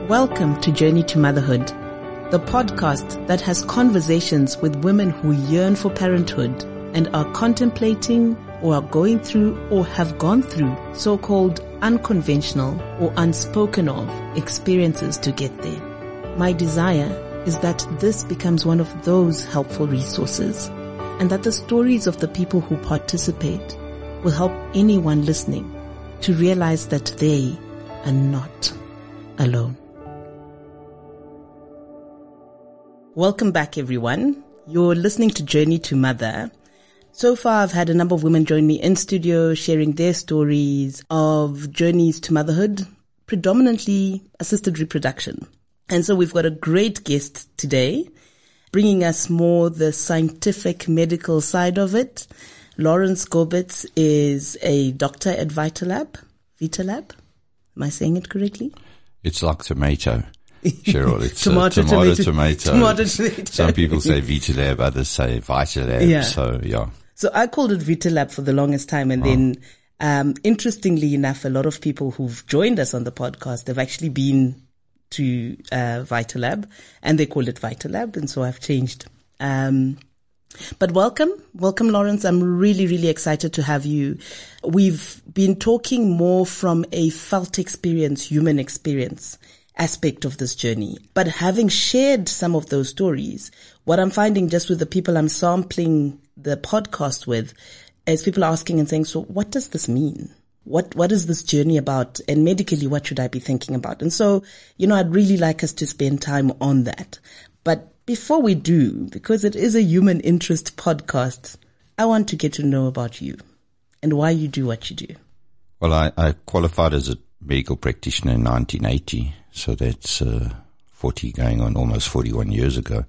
Welcome to Journey to Motherhood, the podcast that has conversations with women who yearn for parenthood and are contemplating or are going through or have gone through so-called unconventional or unspoken of experiences to get there. My desire is that this becomes one of those helpful resources and that the stories of the people who participate will help anyone listening to realize that they are not alone. Welcome back, everyone. You're listening to Journey to Mother. So far, I've had a number of women join me in studio sharing their stories of journeys to motherhood, predominantly assisted reproduction. And so we've got a great guest today, bringing us more the scientific medical side of it. Lawrence Gobitz is a doctor at Vitalab. Vitalab? Am I saying it correctly? It's like tomato. Cheryl, it's tomato. Tomato. Some people say Vitalab, others say Vitalab. Yeah. So I called it Vitalab for the longest time. And then, interestingly enough, a lot of people who've joined us on the podcast have actually been to Vitalab and they call it Vitalab. And so I've changed. But welcome, Lawrence. I'm really, really excited to have you. We've been talking more from a felt experience, human experience aspect of this journey. But having shared some of those stories, what I'm finding just with the people I'm sampling the podcast with is people asking and saying, so what does this mean? What is this journey about? And medically, what should I be thinking about? And so, I'd really like us to spend time on that. But before we do, because it is a human interest podcast, I want to get to know about you and why you do what you do. Well, I qualified as a medical practitioner in 1980. So that's 40 going on almost 41 years ago.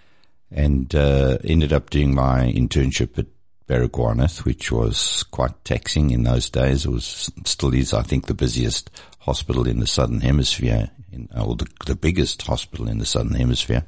And ended up doing my internship at Baragwanath, which was quite taxing in those days. It was, still is, I think, the busiest hospital in the Southern Hemisphere, or the biggest hospital in the Southern Hemisphere.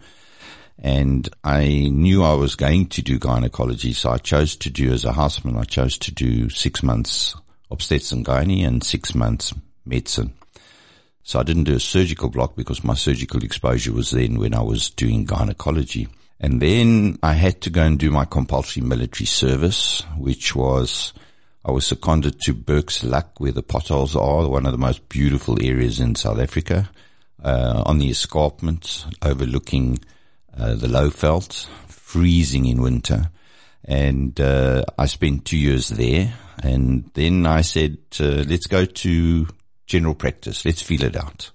And I knew I was going to do gynecology, so I chose to do, as a houseman, I chose to do 6 months obstetrics and gynae and 6 months medicine. So I didn't do a surgical block because my surgical exposure was then when I was doing gynecology. And then I had to go and do my compulsory military service, which was, I was seconded to Burke's Luck, where the potholes are, one of the most beautiful areas in South Africa, on the escarpment overlooking the Lowveld, freezing in winter. And I spent 2 years there. And then I said, let's go to general practice. Let's feel it out.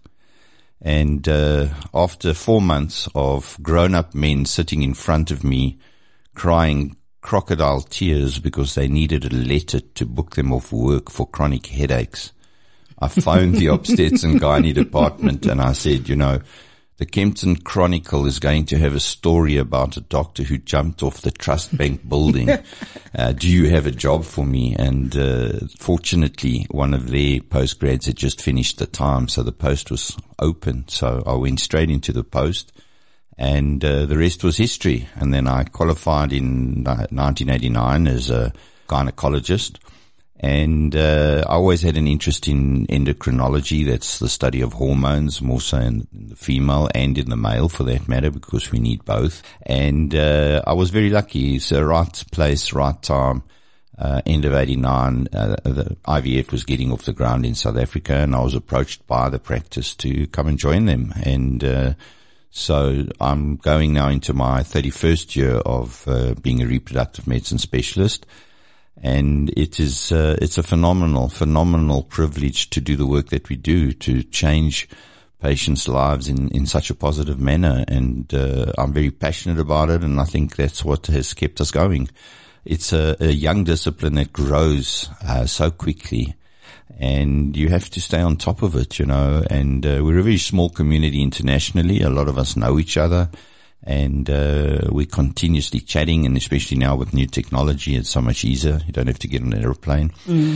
And after 4 months of grown-up men sitting in front of me crying crocodile tears because they needed a letter to book them off work for chronic headaches, I phoned the obstetrics and gynae department and I said, the Kempton Chronicle is going to have a story about a doctor who jumped off the Trust Bank building. Do you have a job for me? And fortunately, one of their postgrads had just finished the time, so the post was open. So I went straight into the post, and the rest was history. And then I qualified in 1989 as a gynecologist. And I always had an interest in endocrinology. That's the study of hormones, more so in the female and in the male for that matter, because we need both. And I was very lucky. It's the right place, right time. End of 89, the IVF was getting off the ground in South Africa, and I was approached by the practice to come and join them. And so I'm going now into my 31st year of being a reproductive medicine specialist. And it's a phenomenal privilege to do the work that we do, to change patients' lives in such a positive manner. And, I'm very passionate about it. And I think that's what has kept us going. It's a young discipline that grows, so quickly. And you have to stay on top of it, and, we're a very small community internationally. A lot of us know each other. And we're continuously chatting, and especially now with new technology, it's so much easier. You don't have to get on an airplane.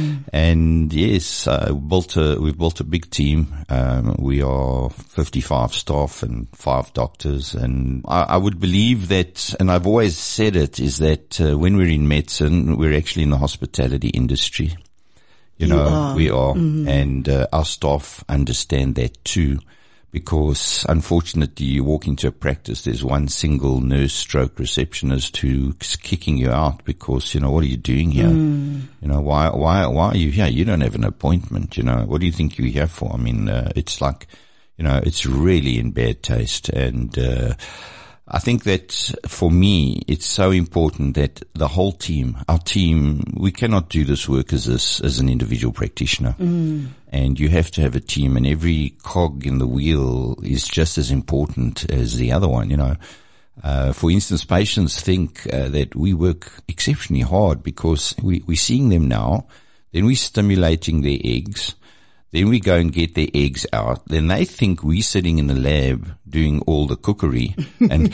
And yes, we've built a big team. We are 55 staff and 5 doctors. And I would believe that, and I've always said it, is that when we're in medicine, we're actually in the hospitality industry. We are. And our staff understand that too. because unfortunately you walk into a practice, there's one single nurse stroke receptionist who's kicking you out because, what are you doing here? Why are you here? You don't have an appointment, what do you think you're here for? I mean, it's like, it's really in bad taste. And, I think that for me, it's so important that the whole team, our team, we cannot do this work as an individual practitioner. And you have to have a team, and every cog in the wheel is just as important as the other one, For instance, patients think that we work exceptionally hard because we're seeing them now, then we're stimulating their eggs. Then we go and get their eggs out. Then they think we're sitting in the lab doing all the cookery and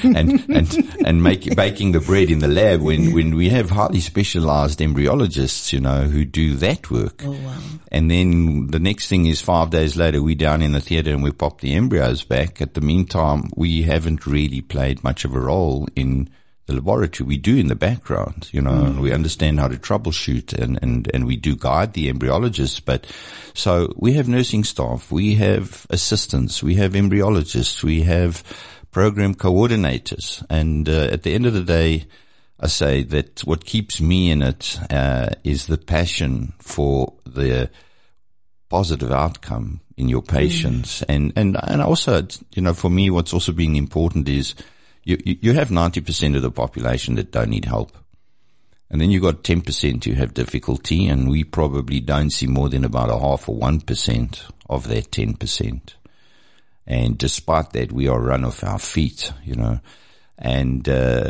baking the bread in the lab when we have highly specialized embryologists, who do that work. Oh, wow. And then the next thing is 5 days later, we're down in the theater and we pop the embryos back. At the meantime, we haven't really played much of a role in the laboratory. We do in the background, we understand how to troubleshoot and we do guide the embryologists. But so we have nursing staff, we have assistants, we have embryologists, we have program coordinators. And, at the end of the day, I say that what keeps me in it, is the passion for the positive outcome in your patients. And also, for me, what's also been important is, you have 90% of the population that don't need help. And then you got 10% who have difficulty, and we probably don't see more than about 0.5 or 1% of that 10%. And despite that, we are run off our feet, and,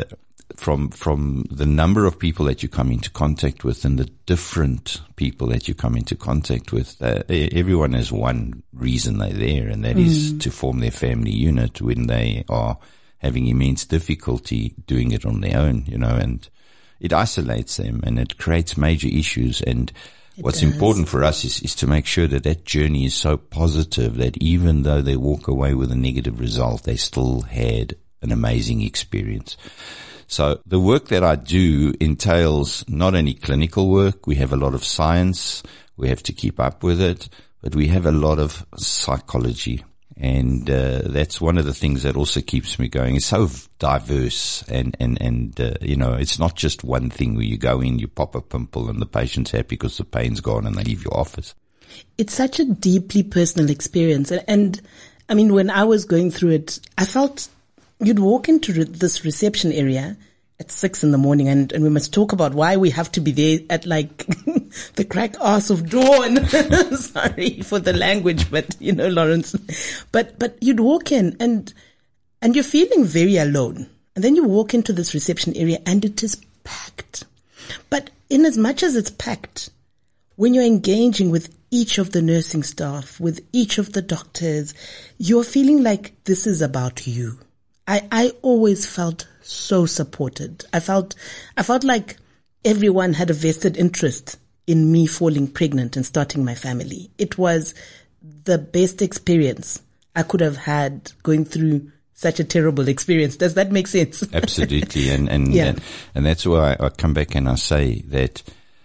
from the number of people that you come into contact with and the different people that you come into contact with, everyone has one reason they're there, and that is to form their family unit when they are having immense difficulty doing it on their own, and it isolates them and it creates major issues. And what's important for us is to make sure that journey is so positive that even though they walk away with a negative result, they still had an amazing experience. So the work that I do entails not only clinical work, we have a lot of science, we have to keep up with it, but we have a lot of psychology. And, that's one of the things that also keeps me going. It's so diverse and, it's not just one thing where you go in, you pop a pimple and the patient's happy because the pain's gone and they leave your office. It's such a deeply personal experience. And I mean, when I was going through it, I felt you'd walk into this reception area at 6 a.m. and we must talk about why we have to be there at like the crack arse of dawn. Sorry for the language, but Lawrence, but you'd walk in and you're feeling very alone. And then you walk into this reception area and it is packed. But in as much as it's packed, when you're engaging with each of the nursing staff, with each of the doctors, you're feeling like this is about you. I always felt so supported. I felt like everyone had a vested interest in me falling pregnant and starting my family. It was the best experience I could have had going through such a terrible experience. Does that make sense? Absolutely. And that's why I come back and I say that,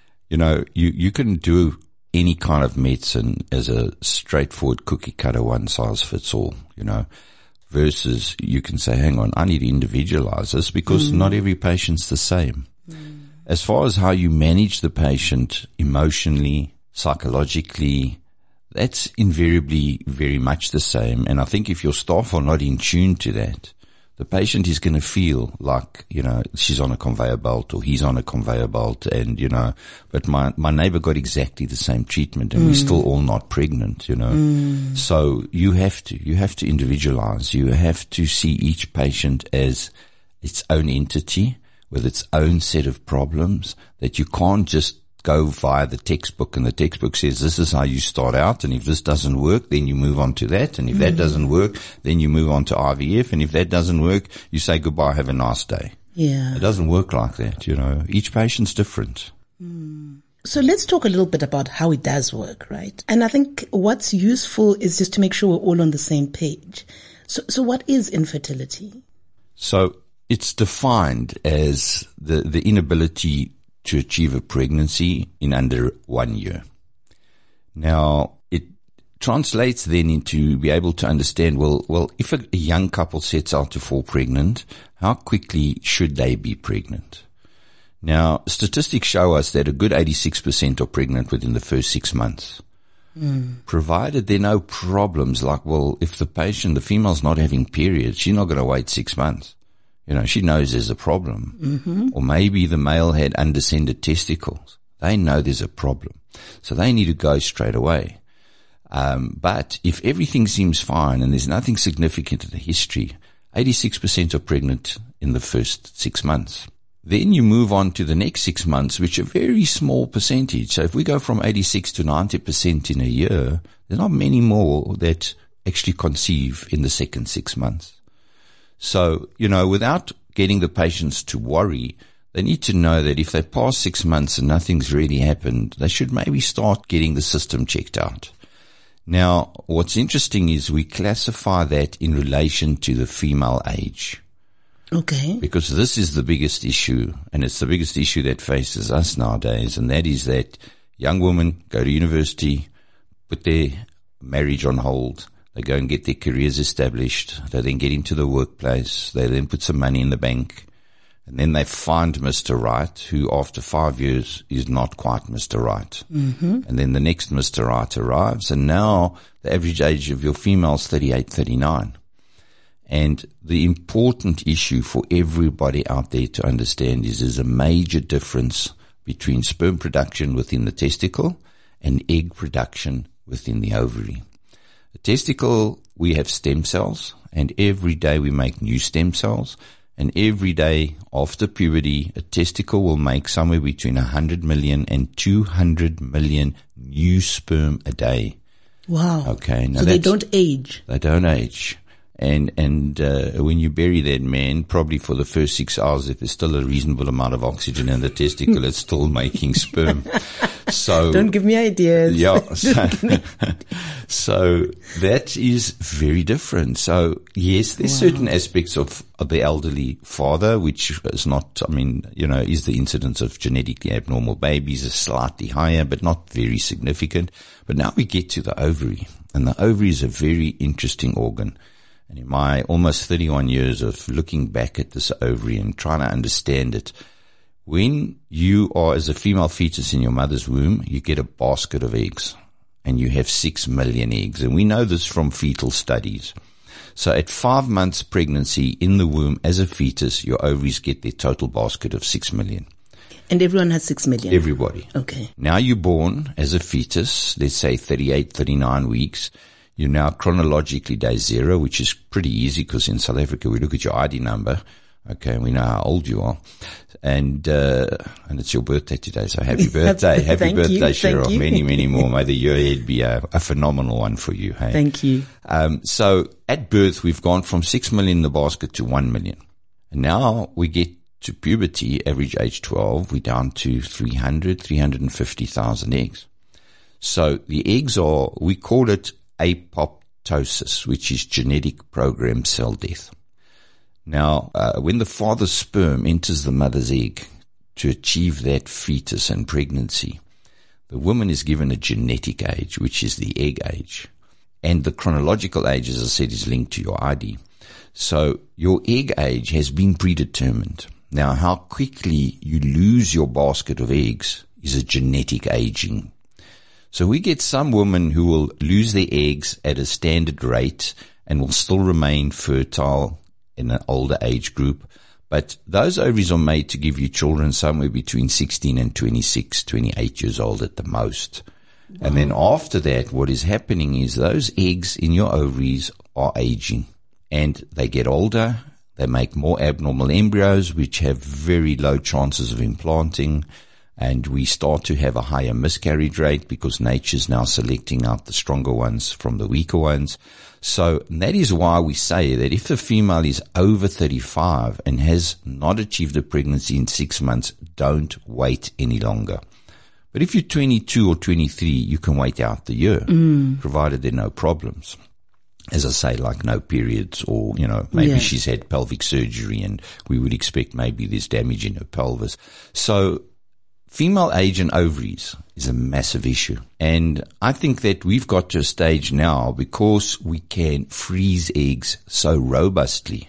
you can do any kind of medicine as a straightforward cookie cutter, one size fits all, versus you can say, hang on, I need to individualize this because not every patient's the same. As far as how you manage the patient emotionally, psychologically, that's invariably very much the same. And I think if your staff are not in tune to that, the patient is going to feel like, she's on a conveyor belt or he's on a conveyor belt and, but my neighbor got exactly the same treatment and we're still all not pregnant, So you have to individualize. You have to see each patient as its own entity with its own set of problems, that you can't just go via the textbook and the textbook says this is how you start out, and if this doesn't work then you move on to that, and if that doesn't work then you move on to IVF, and if that doesn't work you say goodbye, have a nice day. It doesn't work like that, each patient's different. So let's talk a little bit about how it does work, right? And I think what's useful is just to make sure we're all on the same page. So what is infertility? So it's defined as the inability to achieve a pregnancy in under 1 year. Now, translates then into be able to understand, well, if a young couple sets out to fall pregnant, how quickly should they be pregnant? Now, statistics show us that a good 86% are pregnant within the first 6 months. Provided there are no problems like, well, if the female's not having periods, she's not going to wait 6 months. She knows there's a problem. Or maybe the male had undescended testicles. They know there's a problem. So they need to go straight away. But if everything seems fine and there's nothing significant in the history, 86% are pregnant in the first 6 months. Then you move on to the next 6 months, which are a very small percentage. So if we go from 86 to 90% in a year, there's not many more that actually conceive in the second 6 months. So, without getting the patients to worry, they need to know that if they pass 6 months and nothing's really happened, they should maybe start getting the system checked out. Now, what's interesting is we classify that in relation to the female age. Okay. Because this is the biggest issue, and it's the biggest issue that faces us nowadays, and that is that young women go to university, put their marriage on hold, they go and get their careers established, they then get into the workplace, they then put some money in the bank, and then they find Mr. Right, who after 5 years is not quite Mr. Right. And then the next Mr. Right arrives, and now the average age of your female is 38, 39. And the important issue for everybody out there to understand is there's a major difference between sperm production within the testicle and egg production within the ovary. The testicle, we have stem cells, and every day we make new stem cells. And every day after puberty, a testicle will make somewhere between 100 million and 200 million new sperm a day. Wow. Okay. Now so they don't age. They don't age. And when you bury that man, probably for the first 6 hours, if there's still a reasonable amount of oxygen in the testicle, it's still making sperm. So don't give me ideas. Yeah. So that is very different. So yes, there's certain aspects of the elderly father, which is not, is the incidence of genetically abnormal babies is slightly higher, but not very significant. But now we get to the ovary, and the ovary is a very interesting organ. And in my almost 31 years of looking back at this ovary and trying to understand it, when you are as a female fetus in your mother's womb, you get a basket of eggs, and you have 6 million eggs. And we know this from fetal studies. So at 5 months pregnancy in the womb as a fetus, your ovaries get their total basket of 6 million. And everyone has 6 million? Everybody. Okay. Now you're born as a fetus, let's say 38, 39 weeks. You're now chronologically day 0, which is pretty easy because in South Africa we look at your ID number. Okay, we know how old you are. And it's your birthday today, so happy birthday. Happy birthday, Cheryl. Many, many more. May the year ahead be a phenomenal one for you. Hey? Thank you. So at birth, we've gone from 6 million in the basket to 1 million. And now we get to puberty, average age 12, we're down to 350,000 eggs. So the eggs are, we call it apoptosis, which is genetic programmed cell death. Now, when the father's sperm enters the mother's egg to achieve that fetus and pregnancy, the woman is given a genetic age, which is the egg age. And the chronological age, as I said, is linked to your ID. So your egg age has been predetermined. Now, how quickly you lose your basket of eggs is a genetic aging. So we get some women who will lose their eggs at a standard rate and will still remain fertile in an older age group. But those ovaries are made to give you children somewhere between 16 and 26, 28 years old at the most. Wow. And then after that, what is happening is those eggs in your ovaries are aging and they get older. They make more abnormal embryos, which have very low chances of implanting. And we start to have a higher miscarriage rate because nature's now selecting out the stronger ones from the weaker ones. So that is why we say that if the female is over 35 and has not achieved a pregnancy in 6 months, don't wait any longer. But if you're 22 or 23, you can wait out the year, provided there are no problems. As I say, like no periods or, maybe she's had pelvic surgery and we would expect maybe there's damage in her pelvis. So female age and ovaries is a massive issue. And I think that we've got to a stage now, because we can freeze eggs so robustly,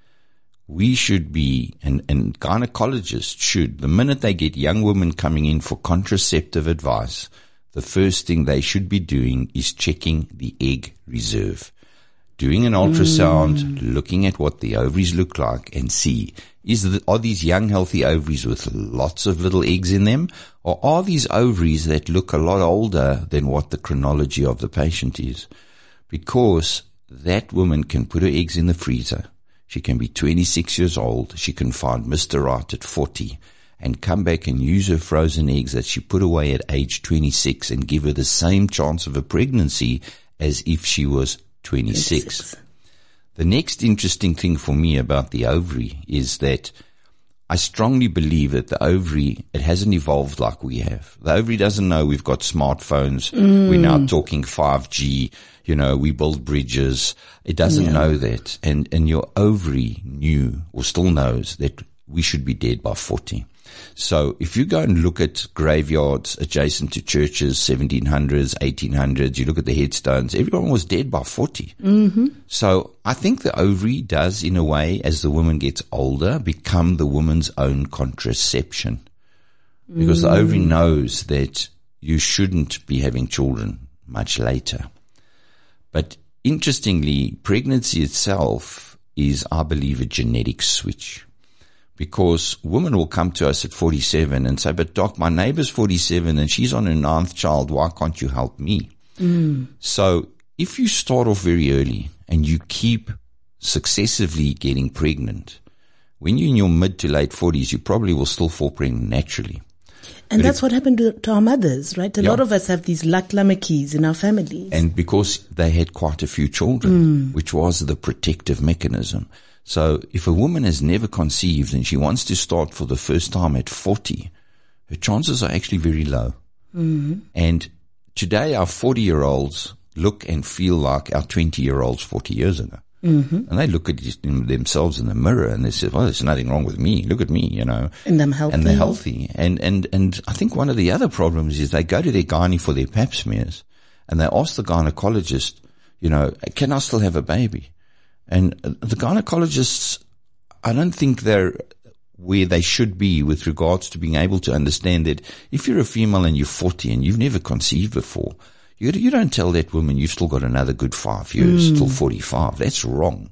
we should be, and gynecologists should, the minute they get young women coming in for contraceptive advice, the first thing they should be doing is checking the egg reserve. Doing an ultrasound, looking at what the ovaries look like, and see, are these young healthy ovaries with lots of little eggs in them, or are these ovaries that look a lot older than what the chronology of the patient is? Because that woman can put her eggs in the freezer. She can be 26 years old. She can find Mr. Right at 40 and come back and use her frozen eggs that she put away at age 26 and give her the same chance of a pregnancy as if she was 26. The next interesting thing for me about the ovary is that I strongly believe that the ovary, it hasn't evolved like we have. The ovary doesn't know we've got smartphones. We're now talking 5G. We build bridges. It doesn't know that. And your ovary knew or still knows that we should be dead by 40. So if you go and look at graveyards adjacent to churches, 1700s, 1800s, you look at the headstones, everyone was dead by 40. So I think the ovary does, in a way, as the woman gets older, become the woman's own contraception. Because the ovary knows that you shouldn't be having children much later. But interestingly, pregnancy itself is, I believe, a genetic switch. Because women will come to us at 47 and say, but doc, my neighbor's 47 and she's on her 9th child. Why can't you help me? So if you start off very early and you keep successively getting pregnant, when you're in your mid to late 40s, you probably will still fall pregnant naturally. And that's what happened to our mothers, right? A lot of us have these laklamakis in our families. And because they had quite a few children, which was the protective mechanism. So if a woman has never conceived and she wants to start for the first time at 40, her chances are actually very low. And today our 40-year-olds look and feel like our 20-year-olds 40 years ago. And they look at themselves in the mirror and they say, well, there's nothing wrong with me. Look at me, And I'm healthy. And they're healthy. And I think one of the other problems is they go to their gynae for their pap smears and they ask the gynecologist, can I still have a baby? And the gynecologists, I don't think they're where they should be with regards to being able to understand that if you're a female and you're 40 and you've never conceived before, you don't tell that woman you've still got another good 5 years till 45. That's wrong,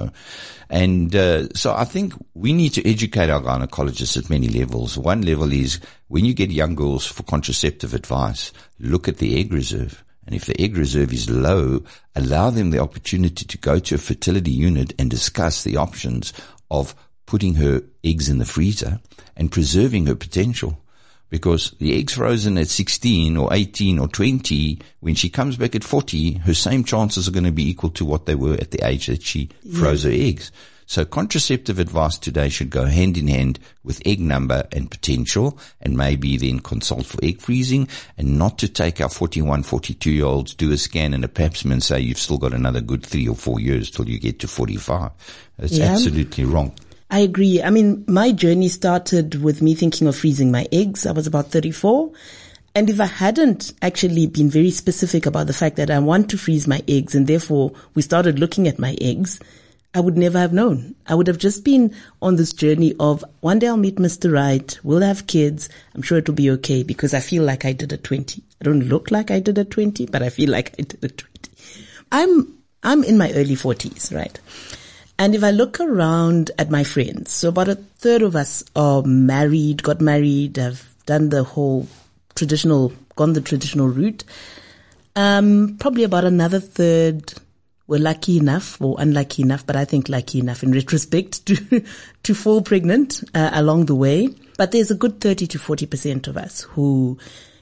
And so I think we need to educate our gynecologists at many levels. One level is when you get young girls for contraceptive advice, look at the egg reserve. And if the egg reserve is low, allow them the opportunity to go to a fertility unit and discuss the options of putting her eggs in the freezer and preserving her potential. Because the eggs frozen at 16 or 18 or 20, when she comes back at 40, her same chances are going to be equal to what they were at the age that she froze her eggs. So contraceptive advice today should go hand in hand with egg number and potential, and maybe then consult for egg freezing, and not to take our 41, 42-year-olds, do a scan and a pap smear and say you've still got another good 3 or 4 years till you get to 45. That's absolutely wrong. I agree. I mean, my journey started with me thinking of freezing my eggs. I was about 34. And if I hadn't actually been very specific about the fact that I want to freeze my eggs, and therefore we started looking at my eggs, I would never have known. I would have just been on this journey of one day I'll meet Mr. Right, we'll have kids, I'm sure it'll be okay, because I feel like I did at 20. I don't look like I did at 20, but I feel like I did at 20. I'm in my early 40s, right? And if I look around at my friends, so about a third of us are married, got married, have done the whole gone the traditional route. Probably about another third were lucky enough or unlucky enough, but I think lucky enough in retrospect to fall pregnant along the way. But there's a good 30 to 40% of us who,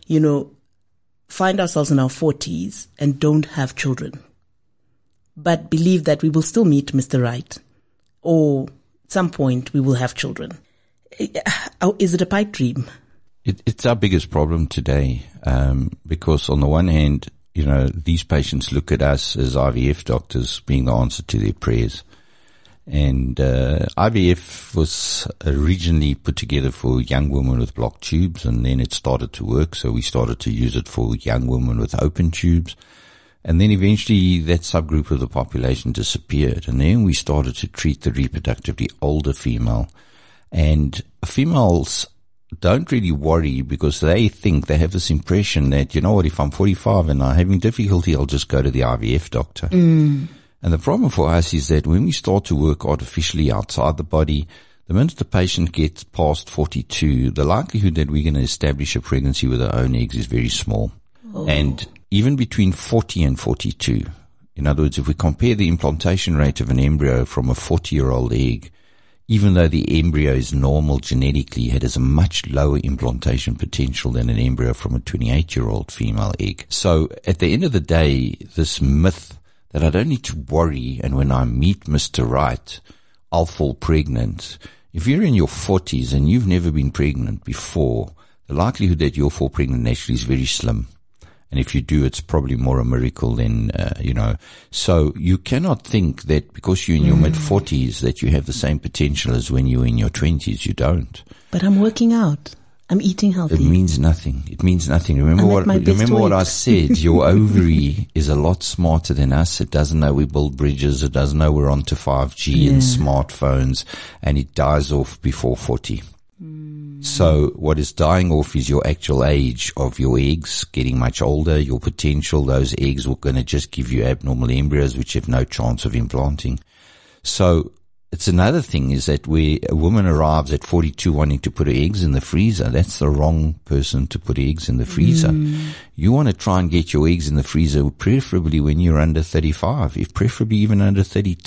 find ourselves in our 40s and don't have children, but believe that we will still meet Mr. Right, or at some point we will have children. Is it a pipe dream? It's our biggest problem today, because on the one hand, these patients look at us as IVF doctors being the answer to their prayers. And IVF was originally put together for young women with blocked tubes, and then it started to work. So we started to use it for young women with open tubes. And then eventually that subgroup of the population disappeared. And then we started to treat the reproductively older female. And females don't really worry because they think, they have this impression that, you know what, if I'm 45 and I'm having difficulty, I'll just go to the IVF doctor. And the problem for us is that when we start to work artificially outside the body, the minute the patient gets past 42, the likelihood that we're going to establish a pregnancy with our own eggs is very small. And even between 40 and 42, in other words, if we compare the implantation rate of an embryo from a 40-year-old egg, even though the embryo is normal genetically, it has a much lower implantation potential than an embryo from a 28-year-old female egg. So at the end of the day, this myth that I don't need to worry, and when I meet Mr. Right, I'll fall pregnant. If you're in your 40s and you've never been pregnant before, the likelihood that you'll fall pregnant naturally is very slim. And if you do, it's probably more a miracle than, So you cannot think that because you're in your mid-40s that you have the same potential as when you're in your 20s. You don't. But I'm working out. I'm eating healthy. It means nothing. It means nothing. Remember what I said. Your ovary is a lot smarter than us. It doesn't know we build bridges. It doesn't know we're onto 5G and smartphones, and it dies off before 40. So what is dying off is your actual age of your eggs getting much older, your potential. Those eggs are going to just give you abnormal embryos which have no chance of implanting. So it's another thing is that where a woman arrives at 42 wanting to put her eggs in the freezer, that's the wrong person to put eggs in the freezer. You want to try and get your eggs in the freezer preferably when you're under 35, if preferably even under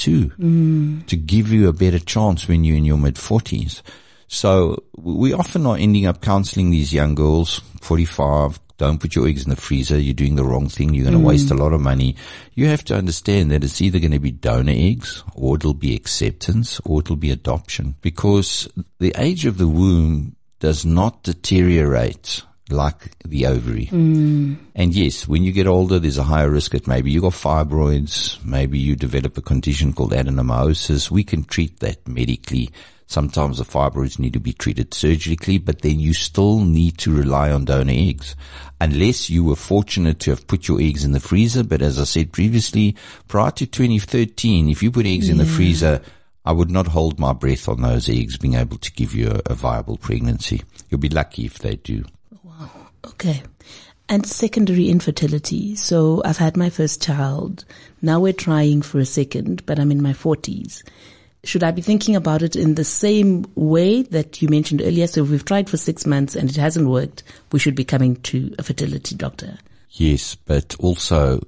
32, to give you a better chance when you're in your mid-40s. So we often are ending up counseling these young girls, 45, don't put your eggs in the freezer. You're doing the wrong thing. You're going to waste a lot of money. You have to understand that it's either going to be donor eggs, or it'll be acceptance, or it'll be adoption, because the age of the womb does not deteriorate like the ovary. And yes, when you get older, there's a higher risk that maybe you got fibroids, maybe you develop a condition called adenomyosis. We can treat that medically. Sometimes the fibroids need to be treated surgically, but then you still need to rely on donor eggs. Unless you were fortunate to have put your eggs in the freezer. But as I said previously, prior to 2013, if you put eggs in the freezer, I would not hold my breath on those eggs being able to give you a viable pregnancy. You'll be lucky if they do. Wow. Okay. And secondary infertility. So I've had my first child. Now we're trying for a second, but I'm in my 40s. Should I be thinking about it in the same way that you mentioned earlier? So if we've tried for 6 months and it hasn't worked, we should be coming to a fertility doctor. Yes, but also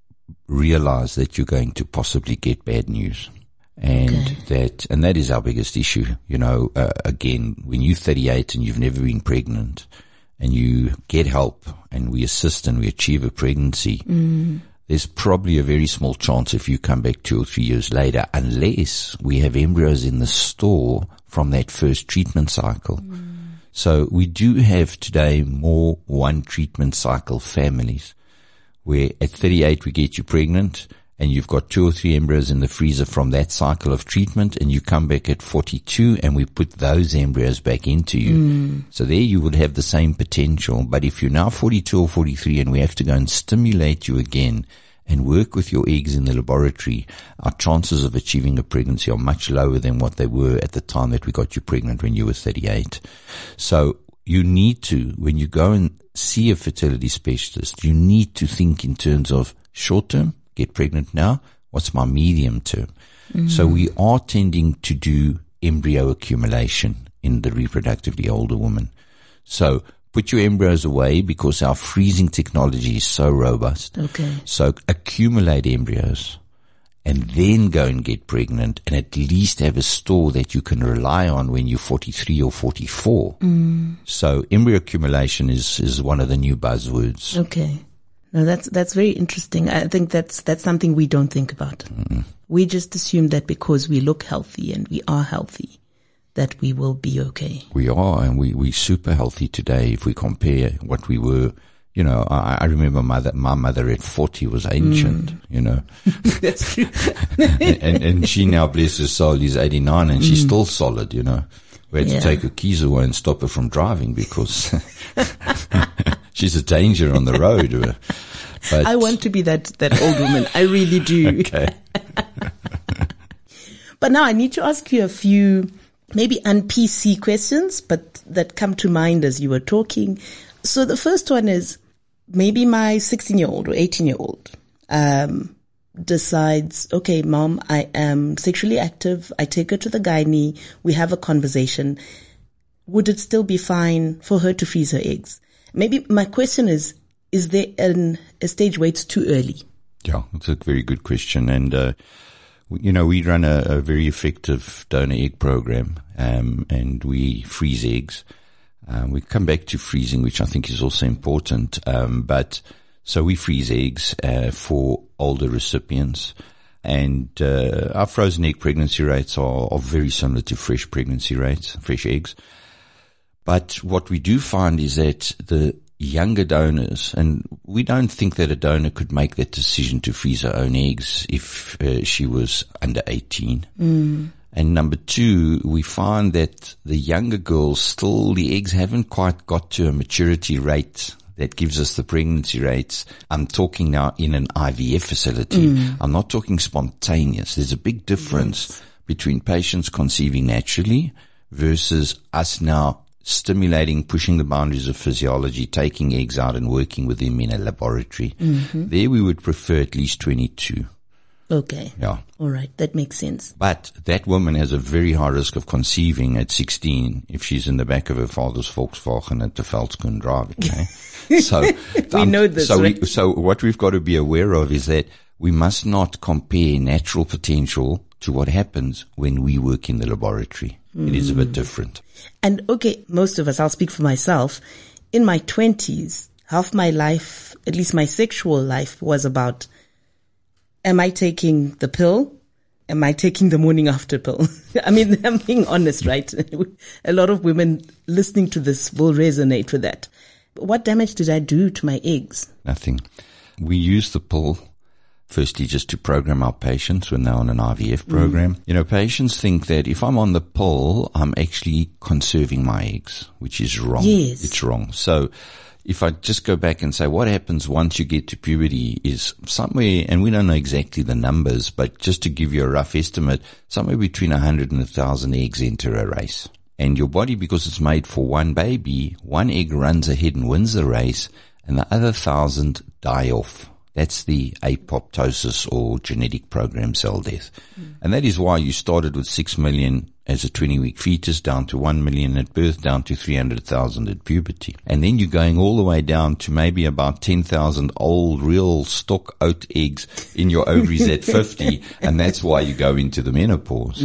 realize that you're going to possibly get bad news. And that is our biggest issue. You know, again, when you're 38 and you've never been pregnant and you get help and we assist and we achieve a pregnancy, there's probably a very small chance if you come back 2 or 3 years later, unless we have embryos in the store from that first treatment cycle. So we do have today more one treatment cycle families where at 38 we get you pregnant and you've got 2 or 3 embryos in the freezer from that cycle of treatment, and you come back at 42 and we put those embryos back into you. So there you would have the same potential. But if you're now 42 or 43 and we have to go and stimulate you again and work with your eggs in the laboratory, our chances of achieving a pregnancy are much lower than what they were at the time that we got you pregnant when you were 38. So you need to, when you go and see a fertility specialist, you need to think in terms of short term, get pregnant now, what's my medium term? So we are tending to do embryo accumulation in the reproductively older woman. So put your embryos away because our freezing technology is so robust. So accumulate embryos and then go and get pregnant, and at least have a store that you can rely on when you're 43 or 44. So embryo accumulation is one of the new buzzwords. No, that's very interesting. I think that's something we don't think about. We just assume that because we look healthy and we are healthy, that we will be okay. We are, and we're super healthy today if we compare what we were You know, I remember my mother at 40 was ancient, you know. That's true. and she now, bless her soul, is 89 and she's still solid, you know. We had to take her keys away and stop her from driving because she's a danger on the road. But I want to be that old woman. I really do. Okay. But now I need to ask you a few maybe un-PC questions, but that come to mind as you were talking. So the first one is, maybe my 16-year-old or 18-year-old decides, okay, mom, I am sexually active. I take her to the gynae. We have a conversation. Would it still be fine for her to freeze her eggs? Maybe my question is there a stage where it's too early? Yeah, that's a very good question. And, you know, we run a very effective donor egg program, and we freeze eggs. We come back to freezing, which I think is also important. But so we freeze eggs for older recipients, and our frozen egg pregnancy rates are very similar to fresh pregnancy rates, fresh eggs. But what we do find is that the younger donors, and we don't think that a donor could make that decision to freeze her own eggs if she was under 18. And number two, we find that the younger girls still, the eggs haven't quite got to a maturity rate that gives us the pregnancy rates. I'm talking now in an IVF facility. I'm not talking spontaneous. There's a big difference between patients conceiving naturally versus us now stimulating, pushing the boundaries of physiology, taking eggs out and working with them in a laboratory. There we would prefer at least 22. Okay. Yeah. All right. That makes sense. But that woman has a very high risk of conceiving at 16 if she's in the back of her father's Volkswagen at the Veldskoen Drive. Okay. So we know this. So what we've got to be aware of is that we must not compare natural potential to what happens when we work in the laboratory. It is a bit different. And okay, most of us, I'll speak for myself, in my 20s, half my life, at least my sexual life, was about, am I taking the pill? Am I taking the morning after pill? I mean, I'm being honest, right? A lot of women listening to this will resonate with that. What damage did I do to my eggs? Nothing. We use the pill firstly just to program our patients when they're on an IVF program. You know, patients think that if I'm on the pill, I'm actually conserving my eggs, which is wrong. Yes. It's wrong. So if I just go back and say what happens once you get to puberty is somewhere, and we don't know exactly the numbers, but just to give you a rough estimate, somewhere between 100 and 1,000 eggs enter a race. And your body, because it's made for one baby, one egg runs ahead and wins the race, and the other 1,000 die off. That's the apoptosis or genetic program cell death. And that is why you started with 6 million as a 20-week fetus, down to 1 million at birth, down to 300,000 at puberty. And then you're going all the way down to maybe about 10,000 old real stock oat eggs in your ovaries at 50. And that's why you go into the menopause.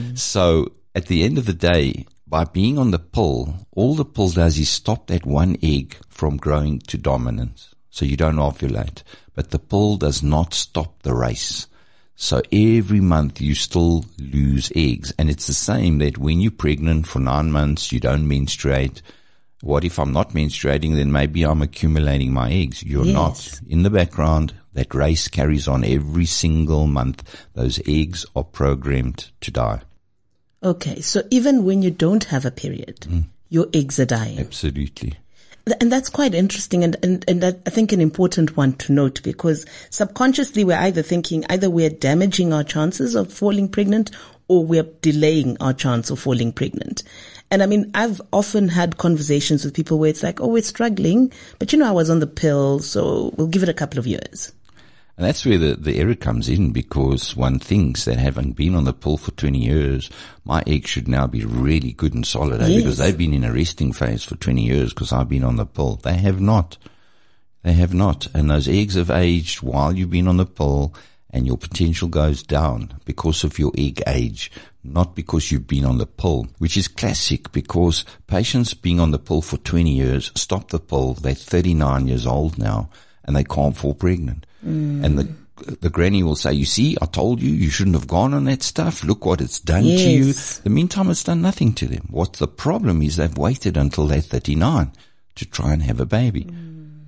So at the end of the day, by being on the pill, all the pill does is stop that one egg from growing to dominance. So you don't ovulate. But the pill does not stop the race. So every month you still lose eggs. And it's the same that when you're pregnant for 9 months, you don't menstruate. What if I'm not menstruating? Then maybe I'm accumulating my eggs. You're not. In the background, that race carries on every single month. Those eggs are programmed to die. Okay. So even when you don't have a period, your eggs are dying. Absolutely. And that's quite interesting and that, I think, an important one to note, because subconsciously we're either thinking we're damaging our chances of falling pregnant or we're delaying our chance of falling pregnant. And I mean, I've often had conversations with people where it's like, oh, we're struggling, but I was on the pill, so we'll give it a couple of years. And that's where the error comes in, because one thinks that having been on the pill for 20 years, my eggs should now be really good and solid, because they've been in a resting phase for 20 years because I've been on the pill. They have not. They have not. And those eggs have aged while you've been on the pill, and your potential goes down because of your egg age, not because you've been on the pill, which is classic, because patients being on the pill for 20 years stop the pill. They're 39 years old now and they can't fall pregnant. And the granny will say, you see, I told you, you shouldn't have gone on that stuff. Look what it's done to you. The meantime, it's done nothing to them. What the problem is, they've waited until they're 39 to try and have a baby.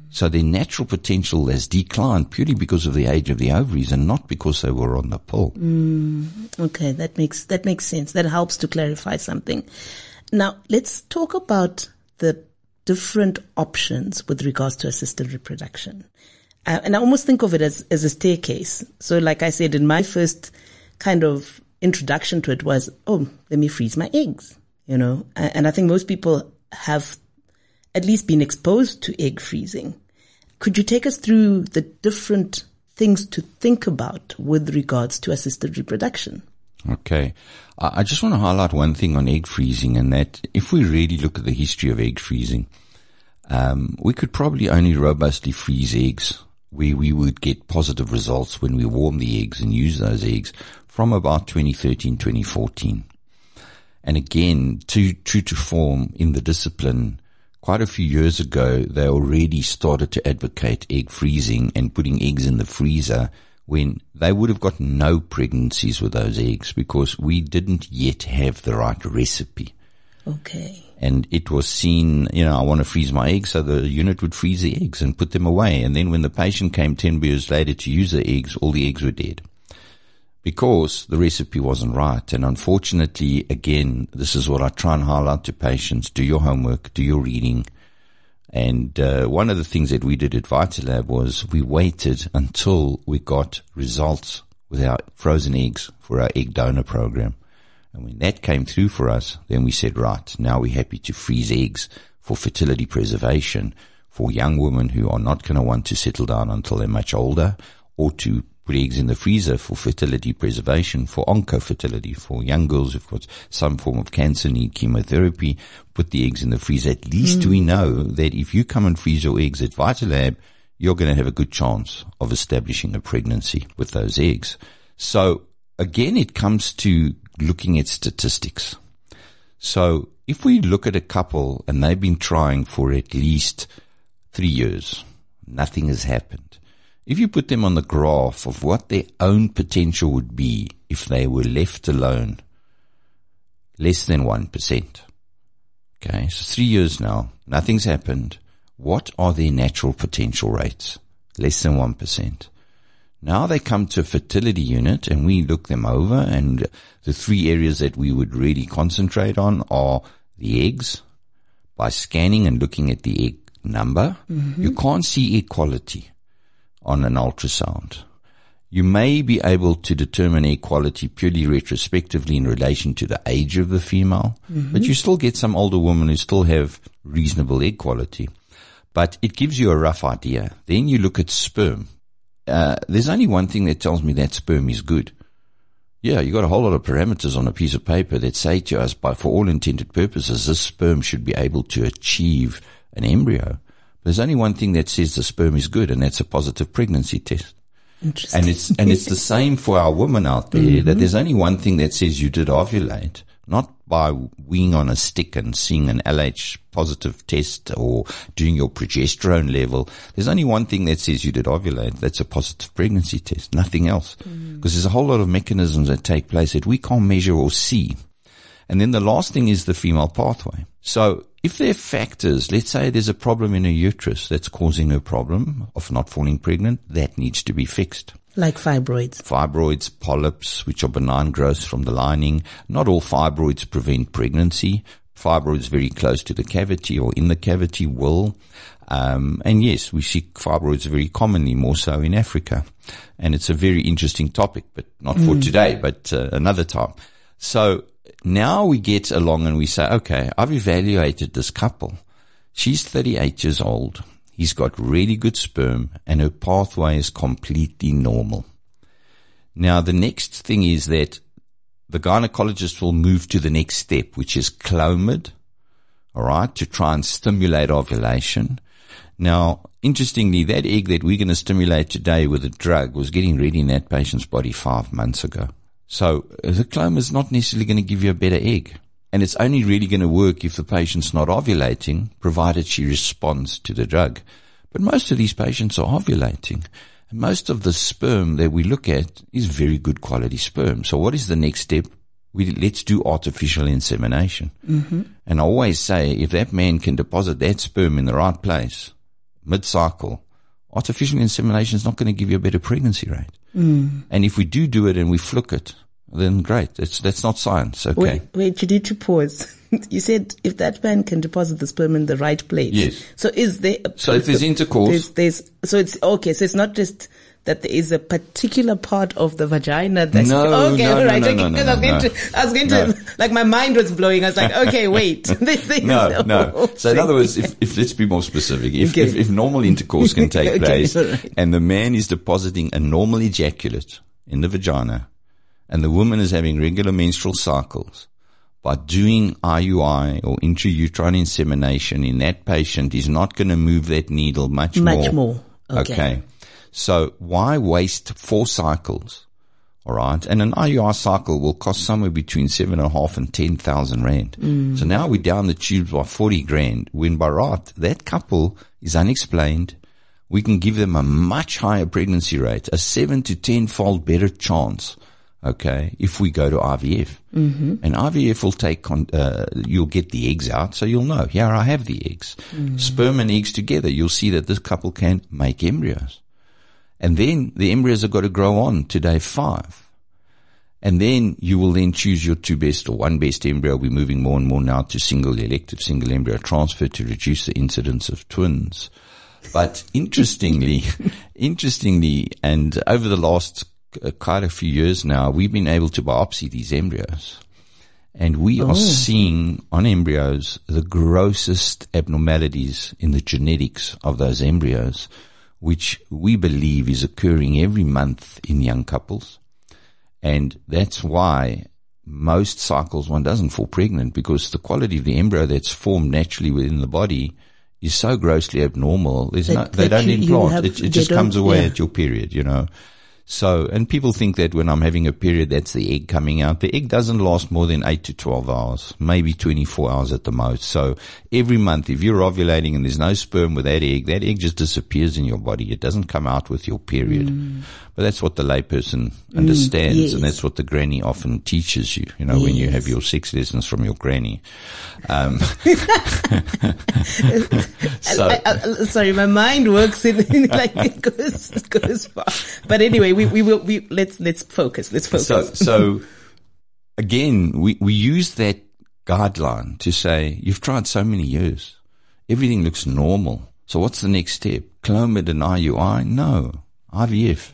So their natural potential has declined purely because of the age of the ovaries and not because they were on the pill. Okay, that makes sense. That helps to clarify something. Now, let's talk about the different options with regards to assisted reproduction. And I almost think of it as a staircase. So like I said, in my first kind of introduction to it was, let me freeze my eggs, and I think most people have at least been exposed to egg freezing. Could you take us through the different things to think about with regards to assisted reproduction? Okay. I just want to highlight one thing on egg freezing, and that if we really look at the history of egg freezing, we could probably only robustly freeze eggs where we would get positive results when we warm the eggs and use those eggs from about 2013, 2014. And again, true to form in the discipline, quite a few years ago, they already started to advocate egg freezing and putting eggs in the freezer when they would have got no pregnancies with those eggs because we didn't yet have the right recipe. Okay. And it was seen, I want to freeze my eggs, so the unit would freeze the eggs and put them away. And then when the patient came 10 years later to use the eggs, all the eggs were dead because the recipe wasn't right. And unfortunately, again, this is what I try and highlight to patients. Do your homework, do your reading. And one of the things that we did at VitaLab was we waited until we got results with our frozen eggs for our egg donor program. And when that came through for us, then we said, right, now we're happy to freeze eggs for fertility preservation for young women who are not going to want to settle down until they're much older, or to put eggs in the freezer for fertility preservation, for oncofertility, for young girls who've got some form of cancer, need chemotherapy, put the eggs in the freezer. At least we know that if you come and freeze your eggs at VitaLab, you're going to have a good chance of establishing a pregnancy with those eggs. So again, it comes to looking at statistics. So if we look at a couple and they've been trying for at least 3 years, nothing has happened. If you put them on the graph of what their own potential would be if they were left alone, less than 1%. Okay, so 3 years now, nothing's happened. What are their natural potential rates? Less than 1%. Now they come to a fertility unit and we look them over, and the 3 areas that we would really concentrate on are the eggs. By scanning and looking at the egg number, you can't see egg quality on an ultrasound. You may be able to determine egg quality purely retrospectively in relation to the age of the female, but you still get some older women who still have reasonable egg quality. But it gives you a rough idea. Then you look at sperm. There's only one thing that tells me that sperm is good. Yeah, you got a whole lot of parameters on a piece of paper that say to us, for all intended purposes, this sperm should be able to achieve an embryo. There's only one thing that says the sperm is good, and that's a positive pregnancy test. Interesting. And it's the same for our women out there, that there's only one thing that says you did ovulate, not by weeing on a stick and seeing an LH positive test or doing your progesterone level. There's only one thing that says you did ovulate. That's a positive pregnancy test, nothing else. Because there's a whole lot of mechanisms that take place that we can't measure or see. And then the last thing is the female pathway. So if there are factors, let's say there's a problem in her uterus that's causing her problem of not falling pregnant, that needs to be fixed. Like fibroids. Fibroids, polyps, which are benign growths from the lining. Not all fibroids prevent pregnancy. Fibroids very close to the cavity or in the cavity will. And yes, we see fibroids very commonly, more so in Africa. And it's a very interesting topic, but not for today, but another time. So now we get along and we say, okay, I've evaluated this couple. She's 38 years old. He's got really good sperm and her pathway is completely normal. Now the next thing is that the gynecologist will move to the next step, which is Clomid, all right, to try and stimulate ovulation. Now, interestingly, that egg that we're going to stimulate today with a drug was getting ready in that patient's body 5 months ago. So the Clomid is not necessarily going to give you a better egg. And it's only really going to work if the patient's not ovulating, provided she responds to the drug. But most of these patients are ovulating. And most of the sperm that we look at is very good quality sperm. So what is the next step? Let's do artificial insemination. And I always say, if that man can deposit that sperm in the right place, mid-cycle, artificial insemination is not going to give you a better pregnancy rate. And if we do it and we fluke it, then great. That's not science. Okay. Wait, you need to pause. You said if that man can deposit the sperm in the right place. Yes. So is there? So if there's intercourse, so it's okay. So it's not just that there is a particular part of the vagina that's No. I was going to like my mind was blowing. I was like, okay, wait. This is No. So in other words, if let's be more specific, if normal intercourse can take place, right. and the man is depositing a normal ejaculate in the vagina, and the woman is having regular menstrual cycles, by doing IUI or intrauterine insemination in that patient is not going to move that needle much more. Okay. So why waste 4 cycles? All right. And an IUI cycle will cost somewhere between 7,500 and 10,000 rand. So now we're down the tubes by 40 grand. When by right, that couple is unexplained. We can give them a much higher pregnancy rate, a 7 to 10-fold better chance. Okay, if we go to IVF. And IVF will take, you'll get the eggs out, so you'll know, here I have the eggs. Sperm and eggs together, you'll see that this couple can make embryos. And then the embryos have got to grow on to day 5. And then you will then choose your 2 best or 1 best embryo. We're moving more and more now to elective single embryo transfer to reduce the incidence of twins. But interestingly, and over the last quite a few years now, we've been able to biopsy these embryos. And we are seeing on embryos the grossest abnormalities in the genetics of those embryos, which we believe is occurring every month in young couples. And that's why most cycles one doesn't fall pregnant, because the quality of the embryo that's formed naturally within the body is so grossly abnormal. They don't implant. It just comes away at your period, you know. So, and people think that when I'm having a period, that's the egg coming out. The egg doesn't last more than 8 to 12 hours, maybe 24 hours at the most. So every month, if you're ovulating and there's no sperm with that egg just disappears in your body. It doesn't come out with your period. But that's what the layperson understands. Yes. And that's what the granny often teaches you, you know, when you have your sex lessons from your granny. Sorry, my mind works in like it goes far. But anyway, let's focus. So again, we use that guideline to say, you've tried so many years. Everything looks normal. So what's the next step? Clomid and IUI? No. IVF.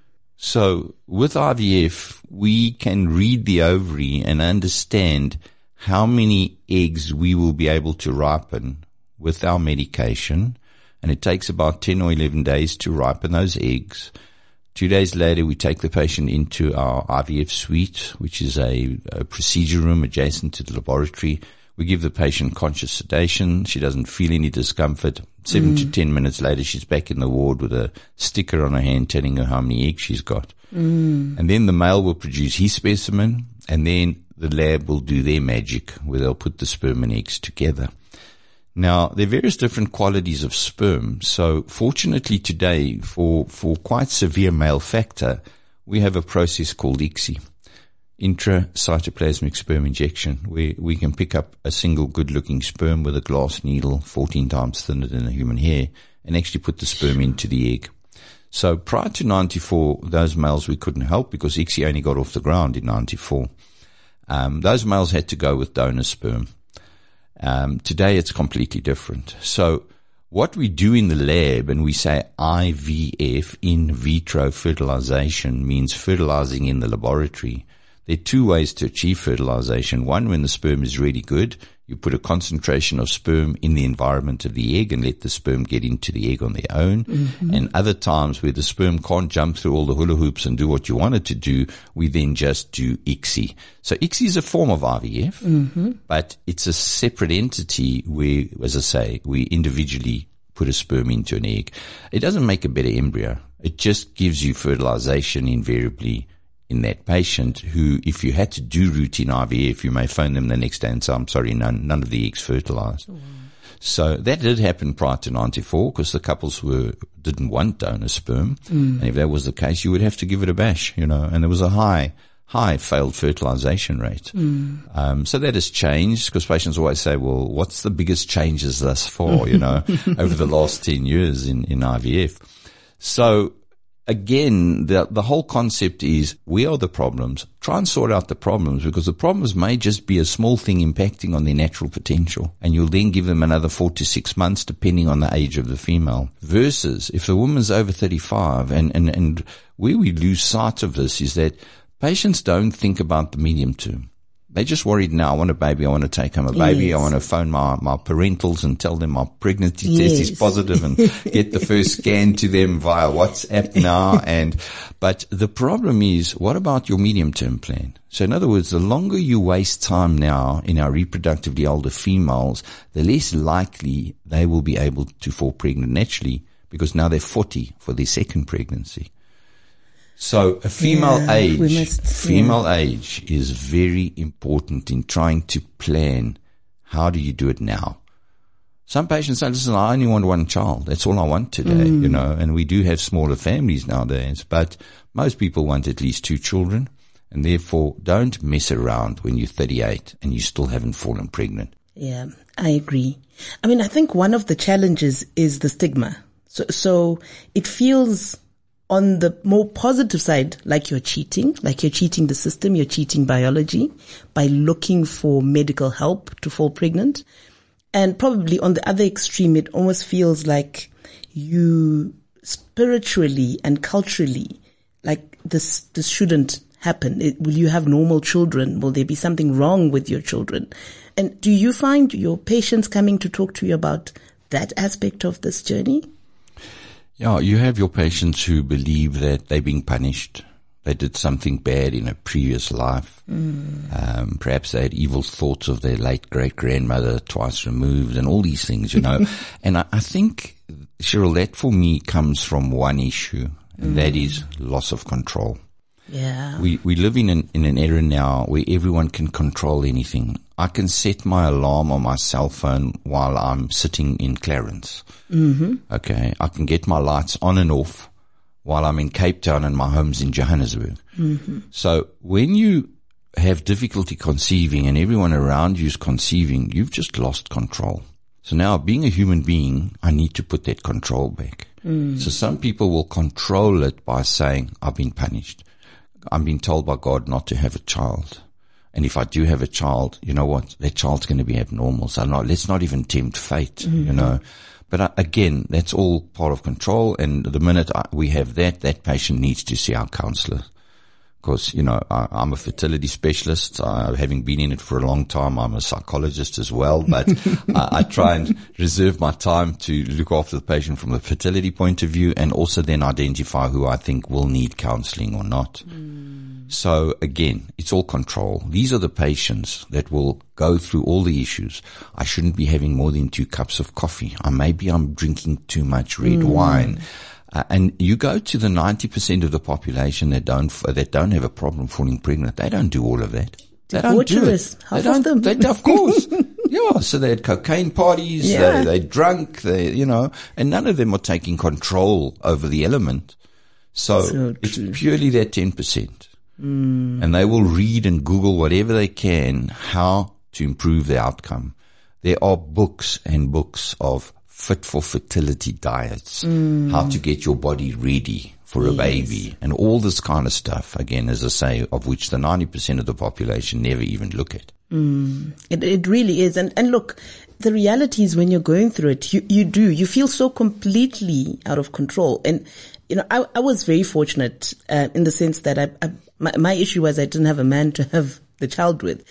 So with IVF, we can read the ovary and understand how many eggs we will be able to ripen with our medication. And it takes about 10 or 11 days to ripen those eggs. 2 days later, we take the patient into our IVF suite, which is a procedure room adjacent to the laboratory. We give the patient conscious sedation. She doesn't feel any discomfort. 7 to 10 minutes later, she's back in the ward with a sticker on her hand telling her how many eggs she's got. And then the male will produce his specimen, and then the lab will do their magic where they'll put the sperm and eggs together. Now, there are various different qualities of sperm. So fortunately today, for quite severe male factor, we have a process called ICSI, intracytoplasmic sperm injection, where we can pick up a single good-looking sperm with a glass needle 14 times thinner than a human hair and actually put the sperm into the egg. So prior to 94, those males we couldn't help because ICSI only got off the ground in 94. Those males had to go with donor sperm. Today it's completely different. So what we do in the lab, and we say IVF, in vitro fertilization, means fertilizing in the laboratory. There are 2 ways to achieve fertilization. One, when the sperm is really good, you put a concentration of sperm in the environment of the egg and let the sperm get into the egg on their own. And other times where the sperm can't jump through all the hula hoops and do what you want it to do, we then just do ICSI. So ICSI is a form of IVF, but it's a separate entity where, as I say, we individually put a sperm into an egg. It doesn't make a better embryo. It just gives you fertilization invariably in that patient who, if you had to do routine IVF, you may phone them the next day and say, I'm sorry, none of the eggs fertilized. So that did happen prior to 94 because the couples didn't want donor sperm. And if that was the case, you would have to give it a bash, you know, and there was a high high failed fertilization rate. So that has changed because patients always say, well, what's the biggest changes thus far, over the last 10 years in IVF? So again, the whole concept is we are the problems. Try and sort out the problems because the problems may just be a small thing impacting on their natural potential. And you'll then give them another 4 to 6 months depending on the age of the female. Versus if the woman's over 35 and where we lose sight of this is that patients don't think about the medium term. They're just worried now. I want a baby. I want to take home a baby. Yes. I want to phone my parentals and tell them my pregnancy test is positive and get the first scan to them via WhatsApp now. But the problem is, what about your medium term plan? So in other words, the longer you waste time now in our reproductively older females, the less likely they will be able to fall pregnant naturally because now they're 40 for their second pregnancy. So a female age is very important in trying to plan how do you do it now. Some patients say, listen, I only want one child. That's all I want today, and we do have smaller families nowadays, but most people want at least 2 children and therefore don't mess around when you're 38 and you still haven't fallen pregnant. Yeah, I agree. I mean, I think one of the challenges is the stigma. So it feels on the more positive side, like you're cheating the system, you're cheating biology by looking for medical help to fall pregnant. And probably on the other extreme, it almost feels like you spiritually and culturally, like this shouldn't happen. Will you have normal children? Will there be something wrong with your children? And do you find your patients coming to talk to you about that aspect of this journey? Yeah, you have your patients who believe that they're being punished. They did something bad in a previous life. Perhaps they had evil thoughts of their late great-grandmother twice removed and all these things, And I think, Cheryl, that for me comes from one issue, and that is loss of control. Yeah. We live in an era now where everyone can control anything. I can set my alarm on my cell phone while I'm sitting in Clarence. Okay. I can get my lights on and off while I'm in Cape Town and my home's in Johannesburg. So when you have difficulty conceiving and everyone around you is conceiving, you've just lost control. So now being a human being, I need to put that control back. So some people will control it by saying, I've been punished. I'm being told by God not to have a child. And if I do have a child, you know what? That child's going to be abnormal. So let's not even tempt fate, But again, that's all part of control. And the minute we have that patient needs to see our counselor. Because, I'm a fertility specialist. Having been in it for a long time, I'm a psychologist as well. But I try and reserve my time to look after the patient from the fertility point of view and also then identify who I think will need counseling or not. So again, it's all control. These are the patients that will go through all the issues. I shouldn't be having more than 2 cups of coffee. Maybe I'm drinking too much red wine. And you go to the 90% of the population that don't have a problem falling pregnant. They don't do all of that. They don't do it. Half of them. Of course. Yeah. So they had cocaine parties. Yeah. They drunk. And none of them are taking control over the element. So it's purely that 10%. And they will read and Google whatever they can how to improve the outcome. There are books and books of fit for fertility diets, how to get your body ready for a baby and all this kind of stuff. Again, as I say, of which the 90% of the population never even look at. It really is. And look, the reality is when you're going through it, you feel so completely out of control. And, I was very fortunate, in the sense that my issue was I didn't have a man to have the child with.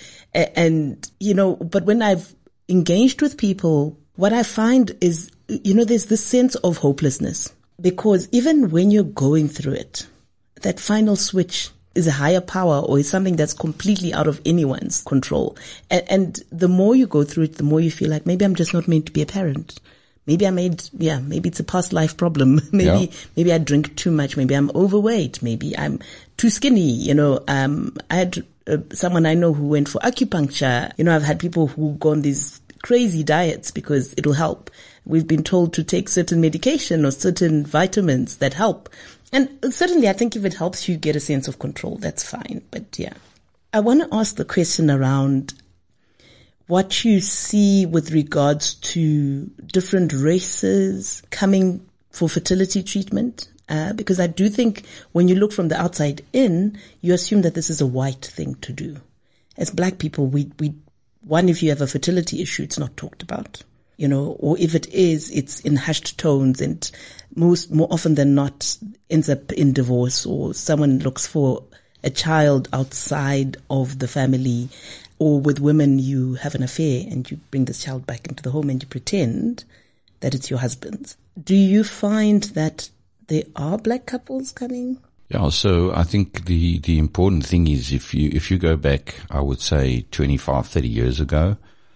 But when I've engaged with people, what I find is, there's this sense of hopelessness because even when you're going through it, that final switch is a higher power or is something that's completely out of anyone's control. And the more you go through it, the more you feel like maybe I'm just not meant to be a parent. Maybe maybe it's a past life problem. Maybe I drink too much. Maybe I'm overweight. Maybe I'm too skinny. I had someone I know who went for acupuncture. I've had people who go on these crazy diets because it'll help. We've been told to take certain medication or certain vitamins that help. And certainly I think if it helps you get a sense of control, that's fine. But yeah, I want to ask the question around what you see with regards to different races coming for fertility treatment. Because I do think when you look from the outside in, you assume that this is a white thing to do. As black people, one, if you have a fertility issue, it's not talked about, or if it is, it's in hushed tones, and more often than not ends up in divorce, or someone looks for a child outside of the family, or with women, you have an affair and you bring this child back into the home and you pretend that it's your husband's. Do you find that there are black couples coming? Yeah, so I think the important thing is if you go back, I would say 25, 30 years ago,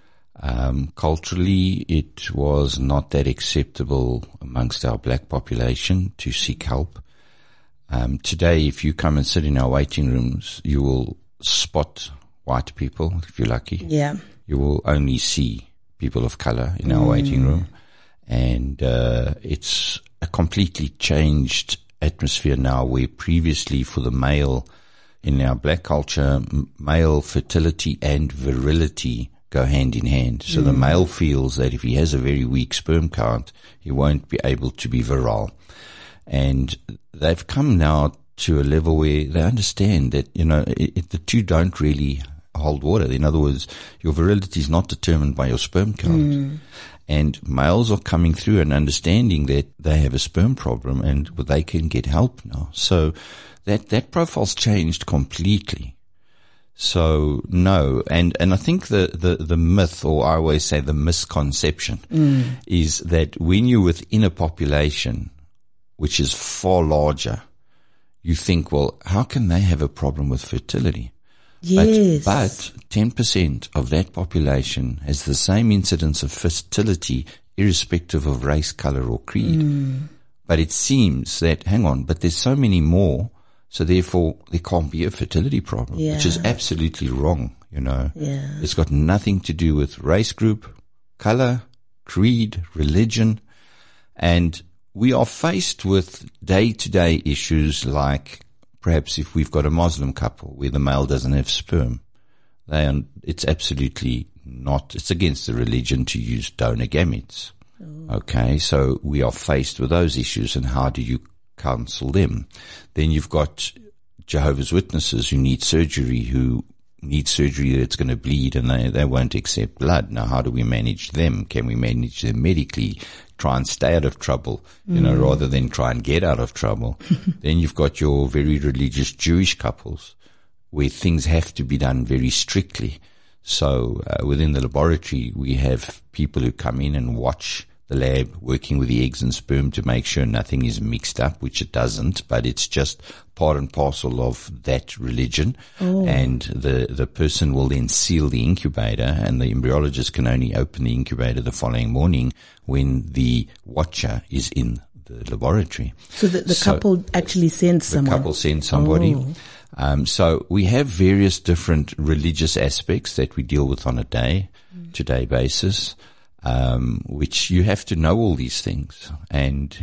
culturally it was not that acceptable amongst our black population to seek help. Today, if you come and sit in our waiting rooms, you will spot white people, if you're lucky. Yeah. You will only see people of color in our waiting room. And it's a completely changed atmosphere now, where previously for the male, in our black culture, male fertility and virility go hand in hand. So the male feels that if he has a very weak sperm count, he won't be able to be virile. And they've come now to a level where they understand that, the two don't really hold water. In other words, your virility is not determined by your sperm count. And males are coming through and understanding that they have a sperm problem and they can get help now. So that profile's changed completely. So no, and I think the myth, or I always say the misconception, is that when you're within a population which is far larger, you think, well, how can they have a problem with fertility? Yes. But 10% of that population has the same incidence of fertility irrespective of race, color or creed. But it seems that, hang on, but there's so many more, so therefore there can't be a fertility problem, which is absolutely wrong, Yeah. It's got nothing to do with race group, color, creed, religion, and we are faced with day-to-day issues like perhaps if we've got a Muslim couple where the male doesn't have sperm, it's absolutely not, it's against the religion to use donor gametes. Okay, so we are faced with those issues, and how do you counsel them? Then you've got Jehovah's Witnesses who need surgery that's going to bleed, and they won't accept blood. Now, how do we manage them? Can we manage them medically? Try and stay out of trouble, rather than try and get out of trouble. Then you've got your very religious Jewish couples where things have to be done very strictly. So within the laboratory, we have people who come in and watch the lab working with the eggs and sperm to make sure nothing is mixed up, which it doesn't, but it's just part and parcel of that religion. And the person will then seal the incubator, and the embryologist can only open the incubator the following morning when the watcher is in the laboratory. So the couple actually sends someone? The couple sends somebody. So we have various different religious aspects that we deal with on a day-to-day basis. Which you have to know all these things, and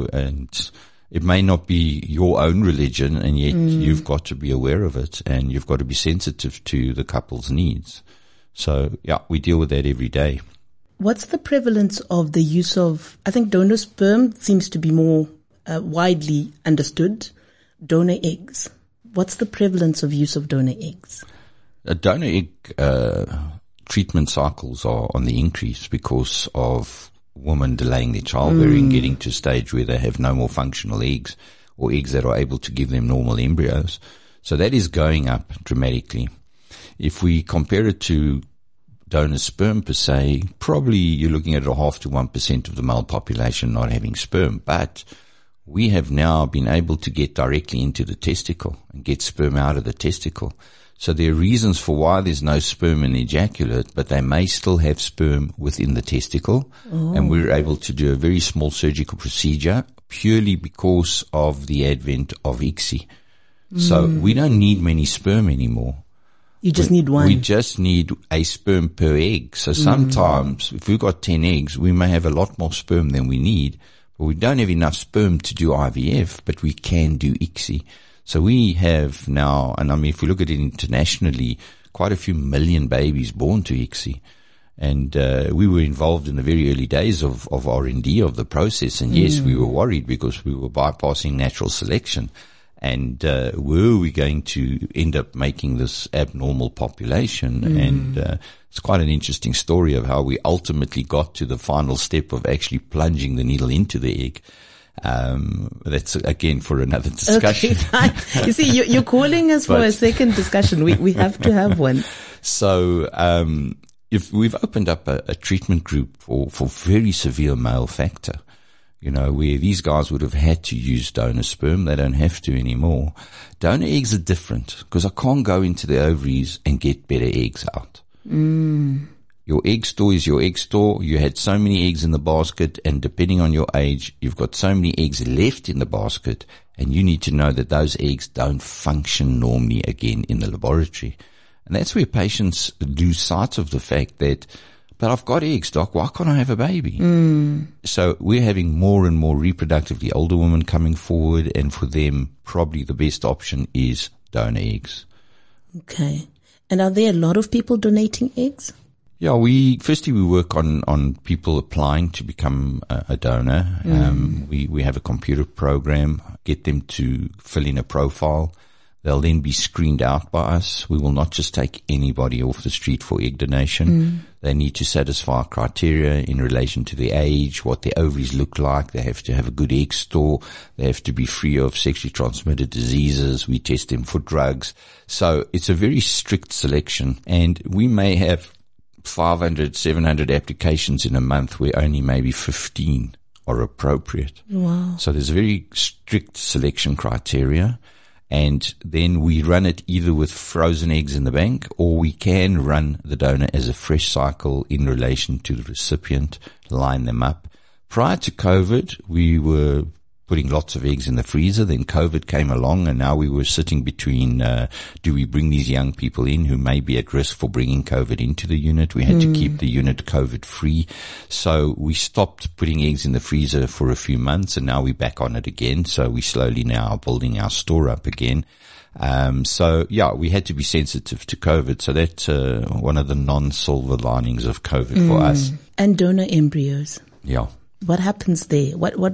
it may not be your own religion, and yet you've got to be aware of it, and you've got to be sensitive to the couple's needs. So yeah, we deal with that every day. What's the prevalence of the use of, I think donor sperm seems to be more widely understood, donor eggs. What's the prevalence of use of donor eggs? A donor egg treatment cycles are on the increase because of women delaying their childbearing, getting to a stage where they have no more functional eggs, or eggs that are able to give them normal embryos. So that is going up dramatically. If we compare it to donor sperm per se, probably you're looking at 0.5 to 1% of the male population not having sperm. But we have now been able to get directly into the testicle and get sperm out of the testicle. So there are reasons for why there's no sperm in the ejaculate, but they may still have sperm within the testicle. And we're able to do a very small surgical procedure purely because of the advent of ICSI. So we don't need many sperm anymore. You just need one. We just need a sperm per egg. So sometimes if we've got 10 eggs, we may have a lot more sperm than we need, We don't have enough sperm to do IVF, but we can do ICSI. So we have now, and I mean, if we look at it internationally, quite a few million babies born to ICSI. And we were involved in the very early days of R&D of the process. And yes, we were worried because we were bypassing natural selection. And were we going to end up making this abnormal population? And it's quite an interesting story of how we ultimately got to the final step of actually plunging the needle into the egg. That's again for another discussion. Okay, you see, you're calling us for a second discussion. We have to have one. So, if we've opened up a treatment group for very severe male factor, you know, where these guys would have had to use donor sperm. They don't have to anymore. Donor eggs are different because I can't go into the ovaries and get better eggs out. Your egg store is your egg store. You had so many eggs in the basket, and depending on your age, you've got so many eggs left in the basket, and you need to know that those eggs don't function normally again in the laboratory. And that's where patients lose sight of the fact that, but I've got eggs, doc, why can't I have a baby? So we're having more and more reproductively older women coming forward, and for them, probably the best option is donor eggs. Okay. And are there a lot of people donating eggs? Yeah, firstly we work on people applying to become a donor. We have a computer program, get them to fill in a profile. They'll then be screened out by us. We will not just take anybody off the street for egg donation. They need to satisfy criteria in relation to their age, what their ovaries look like. They have to have a good egg store. They have to be free of sexually transmitted diseases. We test them for drugs. So it's a very strict selection, and we may have 500, 700 applications in a month where only maybe 15 are appropriate. Wow. So there's a very strict selection criteria. And then we run it either with frozen eggs in the bank, or we can run the donor as a fresh cycle in relation to the recipient, line them up. Prior to COVID, we were putting lots of eggs in the freezer. Then COVID came along, and now we were sitting between, do we bring these young people in who may be at risk for bringing COVID into the unit? We had to keep the unit COVID free. So we stopped putting eggs in the freezer for a few months, and now we're back on it again. So we slowly now are building our store up again. So yeah, we had to be sensitive to COVID. So that's, one of the non-silver linings of COVID for us. And donor embryos. Yeah. What happens there?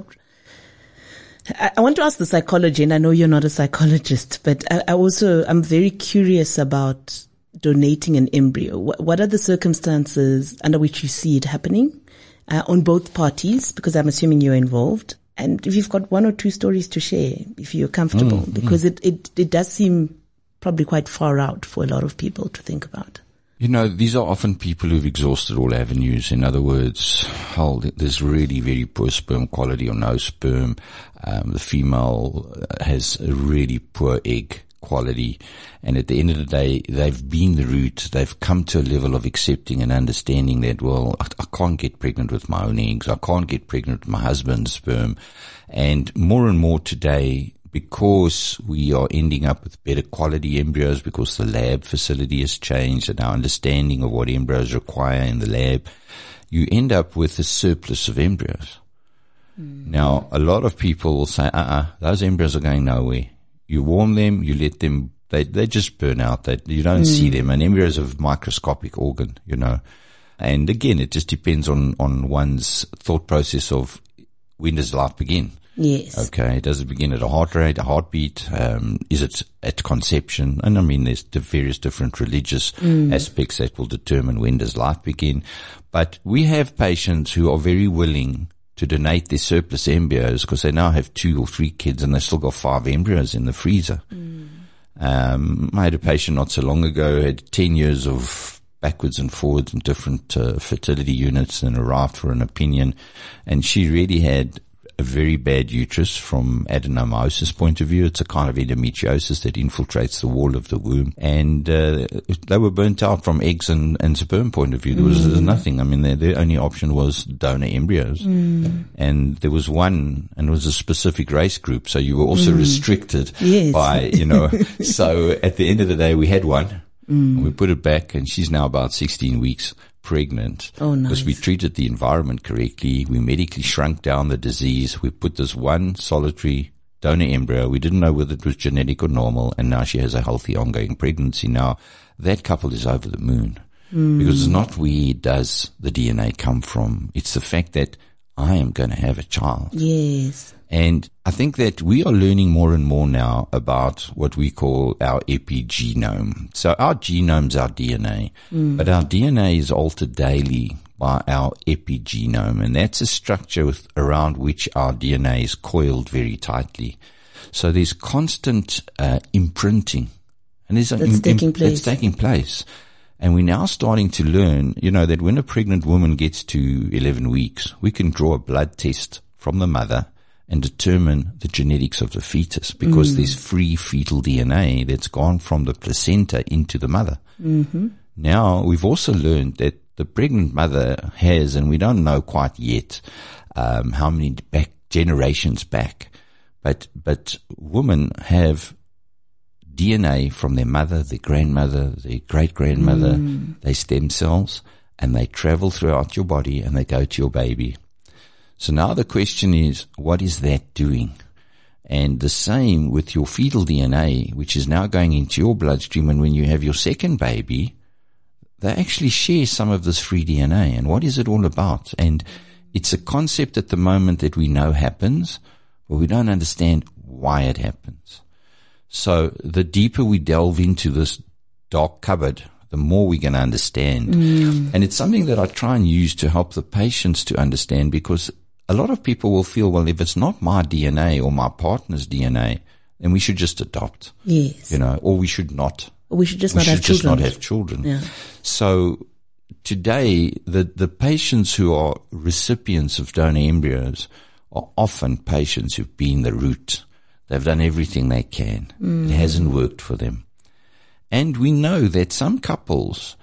I want to ask the psychology, and I know you're not a psychologist, but I'm very curious about donating an embryo. What are the circumstances under which you see it happening, on both parties? Because I'm assuming you're involved. And if you've got one or two stories to share, if you're comfortable, because it does seem probably quite far out for a lot of people to think about. You know, these are often people who've exhausted all avenues. In other words, there's really very poor sperm quality or no sperm. The female has a really poor egg quality. And at the end of the day, they've been the route. They've come to a level of accepting and understanding that, well, I can't get pregnant with my own eggs. I can't get pregnant with my husband's sperm. And more today, because we are ending up with better quality embryos, because the lab facility has changed and our understanding of what embryos require in the lab, you end up with a surplus of embryos. Now, a lot of people will say, those embryos are going nowhere. You warm them, you let them, they just burn out. You don't see them. An embryo is a microscopic organ, you know. And again, it just depends on one's thought process of when does life begin? Yes. Okay. Does it begin at a heart rate, a heartbeat? Is it at conception? And I mean, there's the various different religious aspects that will determine when does life begin. But we have patients who are very willing to donate their surplus embryos because they now have 2 or 3 kids and they've still got 5 embryos in the freezer. I had a patient not so long ago who had 10 years of backwards and forwards in different fertility units and arrived for an opinion, and she really had a very bad uterus from adenomyosis point of view. It's a kind of endometriosis that infiltrates the wall of the womb. And they were burnt out from eggs and sperm point of view. There was nothing. I mean, their only option was donor embryos. And there was one, and it was a specific race group. So you were also restricted by, you know. So at the end of the day, we had one. And we put it back, and she's now about 16 weeks pregnant. Oh, nice. Because we treated the environment correctly. We medically shrunk down the disease. We put this one solitary donor embryo. We didn't know whether it was genetic or normal, and now she has a healthy ongoing pregnancy. Now, that couple is over the moon. Because it's not where does the DNA come from. It's the fact that I am going to have a child. Yes. And I think that we are learning more and more now about what we call our epigenome. So our genome's our DNA, but our DNA is altered daily by our epigenome, and that's a structure around which our DNA is coiled very tightly. So there's constant imprinting, and there's that's taking place. And we're now starting to learn, that when a pregnant woman gets to 11 weeks, we can draw a blood test from the mother and determine the genetics of the fetus, because there's free fetal DNA that's gone from the placenta into the mother. Now, we've also learned that the pregnant mother has, and we don't know quite yet how many generations back, but women have DNA from their mother, their grandmother, their great-grandmother, their stem cells, and they travel throughout your body and they go to your baby. So now the question is, what is that doing? And the same with your fetal DNA, which is now going into your bloodstream, and when you have your second baby, they actually share some of this free DNA. And what is it all about? And it's a concept at the moment that we know happens, but we don't understand why it happens. So the deeper we delve into this dark cupboard, the more we're going to understand. And it's something that I try and use to help the patients to understand, because a lot of people will feel, well, if it's not my DNA or my partner's DNA, then we should just adopt. Yes. Or we should not. We should just not have children. Yeah. So today, the patients who are recipients of donor embryos are often patients who've been the root. They've done everything they can. It hasn't worked for them. And we know that some couples,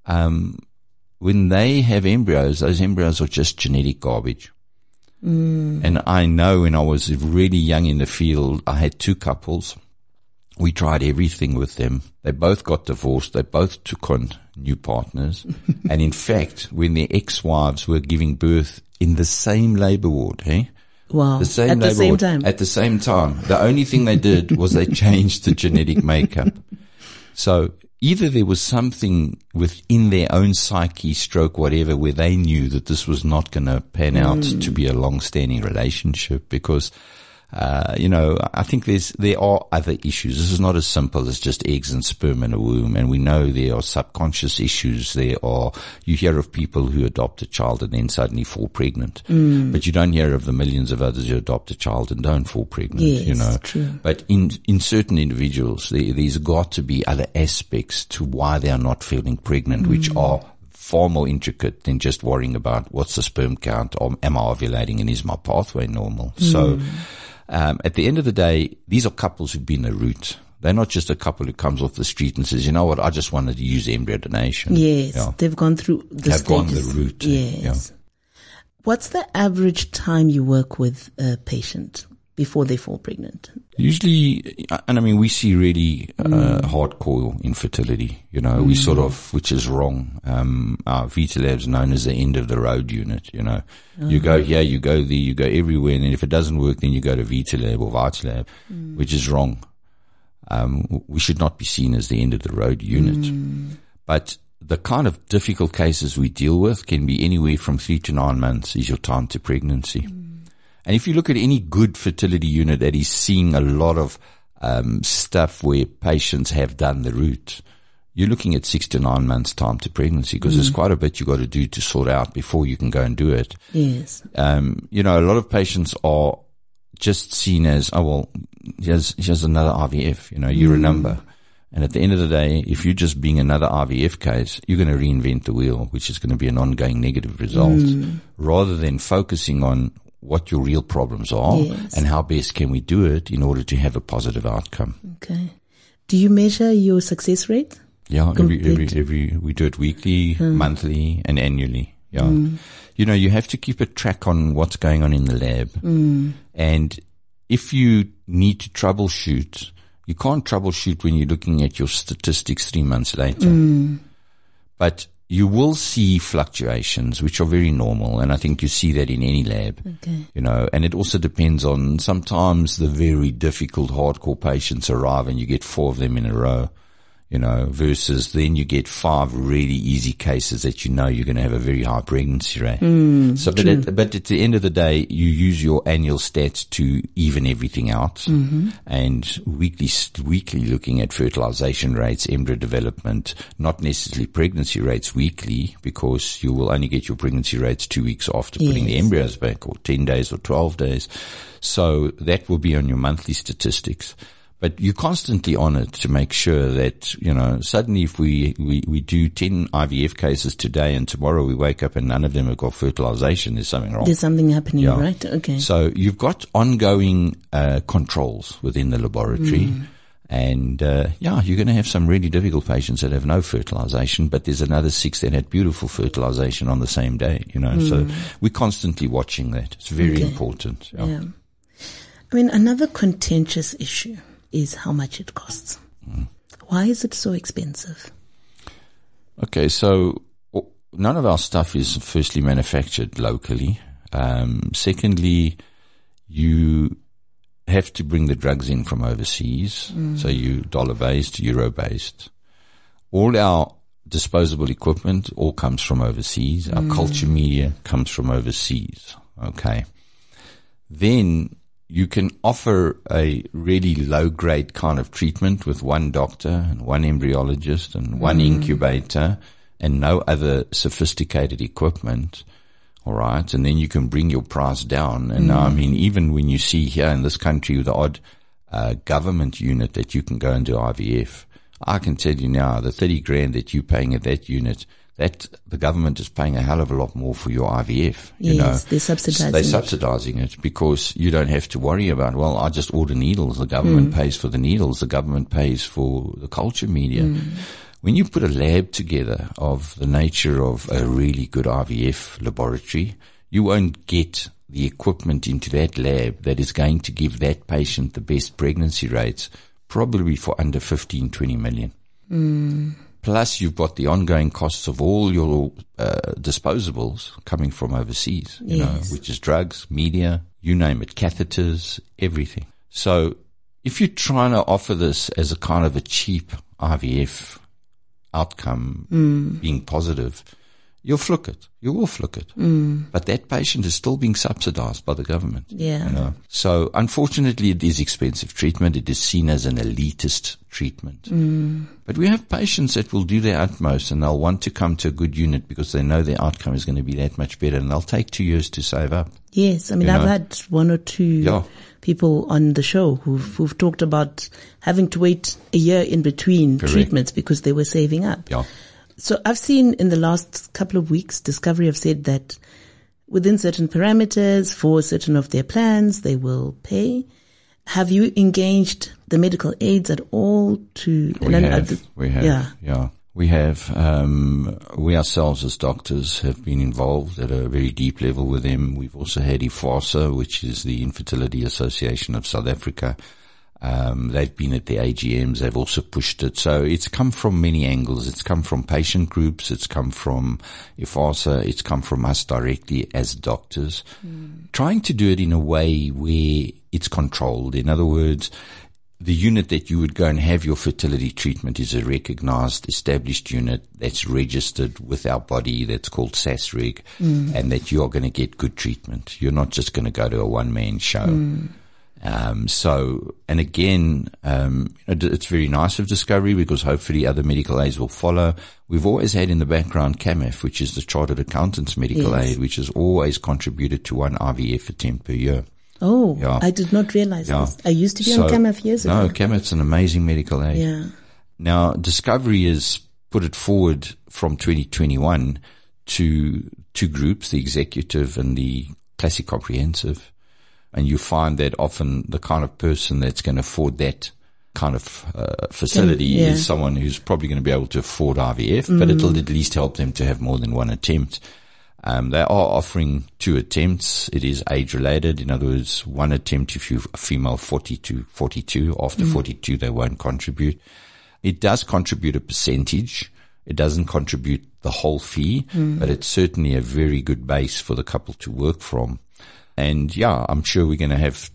when they have embryos, those embryos are just genetic garbage. And I know when I was really young in the field, I had two couples. We tried everything with them. They both got divorced. They both took on new partners. And in fact, when their ex-wives were giving birth in the same labor ward, Wow. The same at the same time. At the same time. The only thing they did was they changed the genetic makeup. So either there was something within their own psyche, stroke, whatever, where they knew that this was not going to pan out to be a long-standing relationship, because, I think there are other issues. This is not as simple as just eggs and sperm in a womb. And we know there are subconscious issues. You hear of people who adopt a child and then suddenly fall pregnant. But you don't hear of the millions of others who adopt a child and don't fall pregnant, Yes, true. But in certain individuals, there's got to be other aspects to why they are not feeling pregnant, which are far more intricate than just worrying about what's the sperm count, or am I ovulating, and is my pathway normal? So, at the end of the day, these are couples who've been the root. They're not just a couple who comes off the street and says, you know what, I just wanted to use embryo donation. Yes, they've gone through the stages. They've gone the route. Yes. Yeah. What's the average time you work with a patient before they fall pregnant? Usually, and I mean, we see really hardcore infertility, we sort of, which is wrong. Our Vita Lab's known as the end of the road unit, You go here, you go there, you go everywhere, and if it doesn't work, then you go to Vita Lab or VitaLab, which is wrong. We should not be seen as the end of the road unit. But the kind of difficult cases we deal with can be anywhere from 3 to 9 months is your time to pregnancy. And if you look at any good fertility unit that is seeing a lot of stuff where patients have done the route, you're looking at 6 to 9 months time to pregnancy, because there's quite a bit you got to do to sort out before you can go and do it. Yes. A lot of patients are just seen as, oh, well, here's another IVF, you're a number. And at the end of the day, if you're just being another IVF case, you're going to reinvent the wheel, which is going to be an ongoing negative result, rather than focusing on what your real problems are and how best can we do it in order to have a positive outcome. Okay. Do you measure your success rate? Yeah, every we do it weekly, monthly, and annually. Yeah. You have to keep a track on what's going on in the lab. And if you need to troubleshoot You can't troubleshoot when you're looking at your statistics 3 months later. But you will see fluctuations, which are very normal, and I think you see that in any lab. Okay. You know, and it also depends on, sometimes the very difficult hardcore patients arrive and you get 4 of them in a row, you know, versus then you get 5 really easy cases that you know you're going to have a very high pregnancy rate. So, but at the end of the day, you use your annual stats to even everything out, and weekly looking at fertilization rates, embryo development, not necessarily pregnancy rates weekly, because you will only get your pregnancy rates 2 weeks after putting the embryos back, or 10 days or 12 days. So that will be on your monthly statistics. But you're constantly on it to make sure that, you know, suddenly if we do 10 IVF cases today and tomorrow we wake up and none of them have got fertilization, there's something wrong. There's something happening, right? Okay. So you've got ongoing controls within the laboratory. And, you're going to have some really difficult patients that have no fertilization, but there's another 6 that had beautiful fertilization on the same day, you know. So we're constantly watching that. It's very important. Yeah. I mean, another contentious issue is how much it costs. Why is it so expensive? Okay, so none of our stuff is firstly manufactured locally. Secondly, you have to bring the drugs in from overseas. So you dollar-based, euro-based. All our disposable equipment all comes from overseas. Our culture media comes from overseas. Okay. Then you can offer a really low-grade kind of treatment with one doctor and one embryologist and one incubator and no other sophisticated equipment. All right. And then you can bring your price down. And now, I mean, even when you see here in this country the odd government unit that you can go and do IVF, I can tell you now the 30 grand that you're paying at that unit, that the government is paying a hell of a lot more for your IVF. You know, they're subsidizing They're subsidizing it because you don't have to worry about, well, I just order needles. The government pays for the needles. The government pays for the culture media. When you put a lab together of the nature of a really good IVF laboratory, you won't get the equipment into that lab that is going to give that patient the best pregnancy rates, probably for under 15, 20 million. Plus, you've got the ongoing costs of all your disposables coming from overseas, you know, which is drugs, media, you name it, catheters, everything. So if you're trying to offer this as a kind of a cheap IVF outcome being positive, you'll fluke it. You will fluke it. But that patient is still being subsidized by the government. Yeah. You know? So unfortunately, it is expensive treatment. It is seen as an elitist treatment. But we have patients that will do their utmost and they'll want to come to a good unit because they know their outcome is going to be that much better, and they'll take 2 years to save up. Yes. I mean, I've had 1 or 2 people on the show who've talked about having to wait a year in between treatments because they were saving up. Yeah. So I've seen in the last couple of weeks, Discovery have said that within certain parameters for certain of their plans, they will pay. Have you engaged the medical aids at all to? We have. We ourselves as doctors have been involved at a very deep level with them. We've also had IFASA, which is the Infertility Association of South Africa. They've been at the AGMs. They've also pushed it. So it's come from many angles. It's come from patient groups. It's come from IFASA. It's come from us directly as doctors, trying to do it in a way where it's controlled. In other words, the unit that you would go and have your fertility treatment is a recognized, established unit that's registered with our body, that's called SASREG, and that you are going to get good treatment. You're not just going to go to a one-man show. And again, it's very nice of Discovery because hopefully other medical aids will follow. We've always had in the background CAMAF, which is the Chartered Accountants Medical Aid, which has always contributed to 1 IVF attempt per year. Oh, I did not realize this. I used to be on CAMAF years ago. No, CAMAF's an amazing medical aid. Yeah. Now, Discovery has put it forward from 2021 to 2 groups, the executive and the classic comprehensive. And you find that often the kind of person that's going to afford that kind of facility is someone who's probably going to be able to afford IVF, but it'll at least help them to have more than 1 attempt. They are offering 2 attempts. It is age related. In other words, 1 attempt if you're a female 40 to 42. After 42, they won't contribute. It does contribute a percentage. It doesn't contribute the whole fee, but it's certainly a very good base for the couple to work from. And yeah, I'm sure we're going to have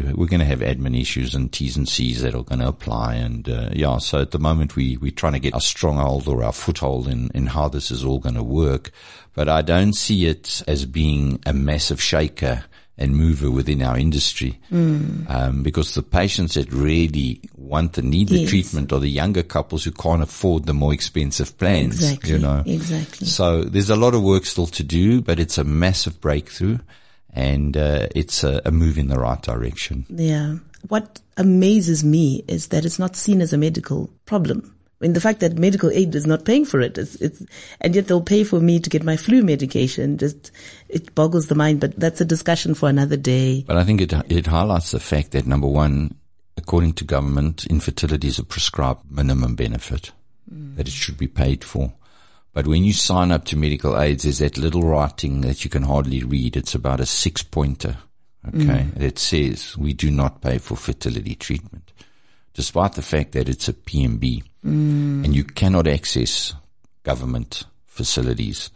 admin issues and T's and C's that are going to apply. And, so at the moment we're trying to get our stronghold or our foothold in how this is all going to work. But I don't see it as being a massive shaker and mover within our industry. Because the patients that really want and need the treatment are the younger couples who can't afford the more expensive plans. Exactly. So there's a lot of work still to do, but it's a massive breakthrough. And it's a move in the right direction. Yeah. What amazes me is that it's not seen as a medical problem. I mean, the fact that medical aid is not paying for it, and yet they'll pay for me to get my flu medication. It boggles the mind, but that's a discussion for another day. But I think it highlights the fact that, number one, according to government, infertility is a prescribed minimum benefit, that it should be paid for. But when you sign up to medical aids, there's that little writing that you can hardly read. It's about a 6-pointer, that says we do not pay for fertility treatment, despite the fact that it's a PMB. And you cannot access government facilities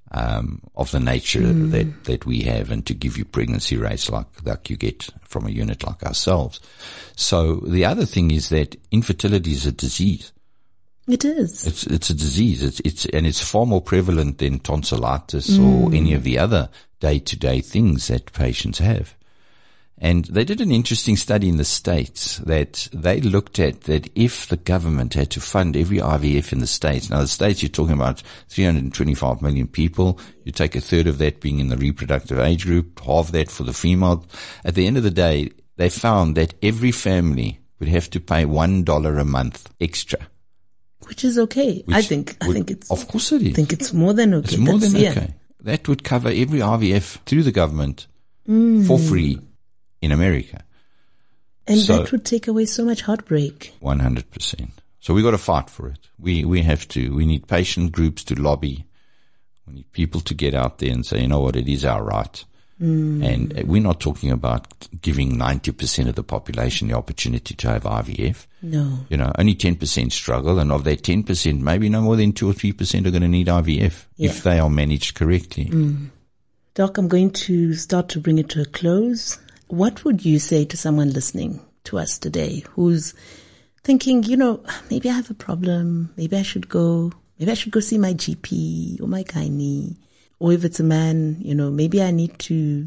of the nature that we have, and to give you pregnancy rates like you get from a unit like ourselves. So the other thing is that infertility is a disease. It is. It's a disease. It's far more prevalent than tonsillitis or any of the other day-to-day things that patients have. And they did an interesting study in the States that they looked at that if the government had to fund every IVF in the States. Now the States, you're talking about 325 million people. You take a third of that being in the reproductive age group, half that for the female. At the end of the day, they found that every family would have to pay $1 a month extra. Which is okay. I think it's, of course it is. I think it's more than okay. It's more than okay. That would cover every IVF through the government for free in America. And that would take away so much heartbreak. 100%. So we got to fight for it. We need patient groups to lobby. We need people to get out there and say, you know what, it is our right. And we're not talking about giving 90% of the population the opportunity to have IVF. No. Only 10% struggle, and of that 10%, maybe no more than 2 or 3% are going to need IVF if they are managed correctly. Doc, I'm going to start to bring it to a close. What would you say to someone listening to us today who's thinking, maybe I have a problem, maybe I should go see my GP or my gynae? Or if it's a man, maybe I need to,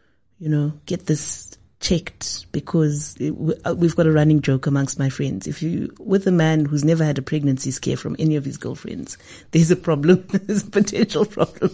get this checked, because we've got a running joke amongst my friends. If you, with a man who's never had a pregnancy scare from any of his girlfriends, there's a problem, there's a potential problem.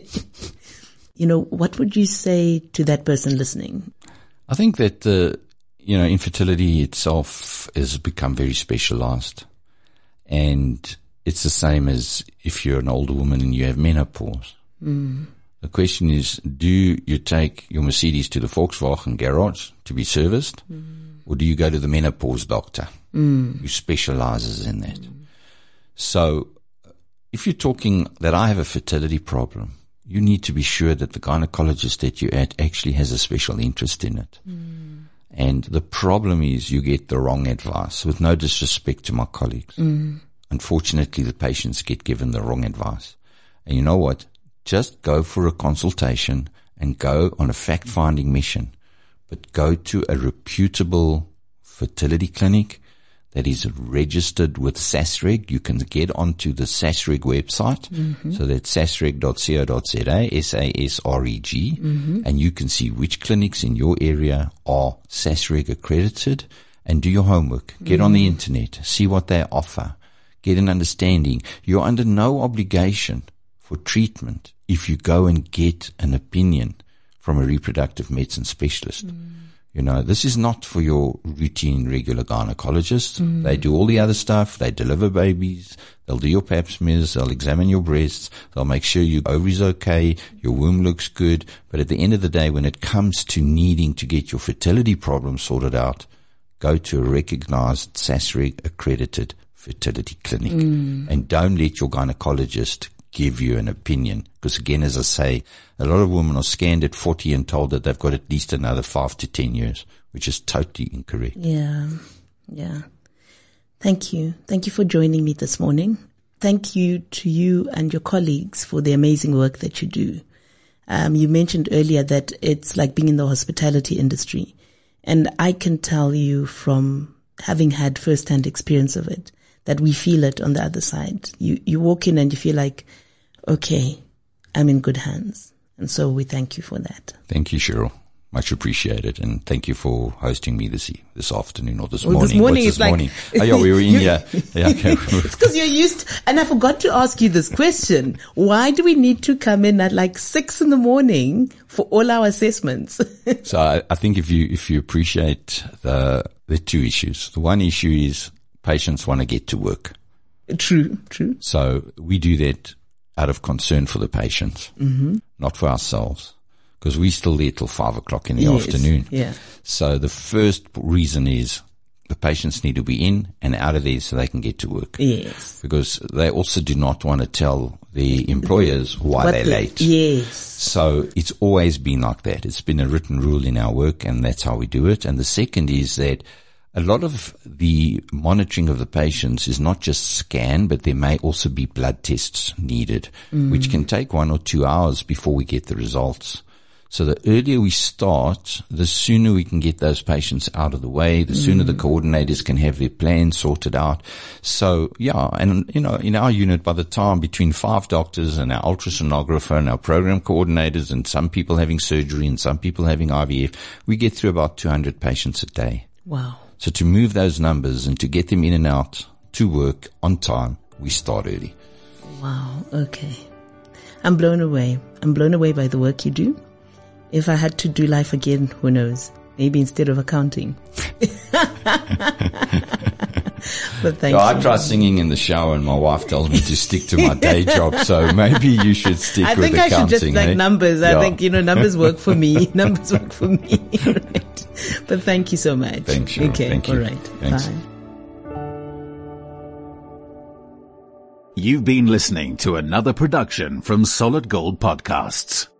What would you say to that person listening? I think that, infertility itself has become very specialized, and it's the same as if you're an older woman and you have menopause. The question is, do you take your Mercedes to the Volkswagen garage to be serviced, or do you go to the menopause doctor who specializes in that? So if you're talking that I have a fertility problem, you need to be sure that the gynecologist that you're at actually has a special interest in it. And the problem is you get the wrong advice, with no disrespect to my colleagues. Unfortunately, the patients get given the wrong advice. And you know what? Just go for a consultation and go on a fact-finding mission. But go to a reputable fertility clinic that is registered with SASREG. You can get onto the SASREG website. So that's sasreg.co.za, SASREG. And you can see which clinics in your area are SASREG accredited, and do your homework. Get on the internet, see what they offer, get an understanding. You're under no obligation for treatment if you go and get an opinion from a reproductive medicine specialist. This is not for your routine regular gynecologist. They do all the other stuff. They deliver babies. They'll do your pap smears. They'll examine your breasts. They'll make sure your ovaries okay, your womb looks good. But at the end of the day, when it comes to needing to get your fertility problem sorted out, go to a recognized SASREG accredited fertility clinic. And don't let your gynecologist give you an opinion Because again, as I say, a lot of women are scanned at 40 and told that they've got at least another 5 to 10 years, which is totally incorrect. Yeah. Yeah. Thank you. Thank you for joining me this morning. Thank you to you and your colleagues for the amazing work that you do. You mentioned earlier that it's like being in the hospitality industry. And I can tell you from having had first-hand experience of it, that we feel it on the other side. You walk in and you feel like, okay, I'm in good hands. And so we thank you for that. Thank you, Cheryl. Much appreciated. And thank you for hosting me this afternoon or this morning. This morning What's is morning? Like, oh, yeah, we were in here. Yeah, okay. It's because you're used, and I forgot to ask you this question. Why do we need to come in at like 6 a.m. for all our assessments? So I think if you appreciate the two issues. The one issue is patients want to get to work. True. So we do that out of concern for the patients, not for ourselves, because we're still there till 5 o'clock in the afternoon. Yeah. So the first reason is the patients need to be in and out of there so they can get to work. Yes. Because they also do not want to tell the employers why they're late. Yes. So it's always been like that. It's been a written rule in our work, and that's how we do it. And the second is that a lot of the monitoring of the patients is not just scan, but there may also be blood tests needed, which can take 1 or 2 hours before we get the results. So the earlier we start, the sooner we can get those patients out of the way, the sooner the coordinators can have their plans sorted out. So yeah, and in our unit, by the time between 5 doctors and our ultrasonographer and our program coordinators and some people having surgery and some people having IVF, we get through about 200 patients a day. Wow. So to move those numbers and to get them in and out to work on time, we start early. Wow. Okay. I'm blown away. I'm blown away by the work you do. If I had to do life again, who knows? Maybe instead of accounting. But thank you. I try singing in the shower and my wife tells me to stick to my day job. So maybe you should stick with accounting. I think I should just like numbers. I think, numbers work for me. Numbers work for me. Right. But thank you so much. Thanks, Cheryl. Okay. Thank you. All right. Thanks. Bye. You've been listening to another production from Solid Gold Podcasts.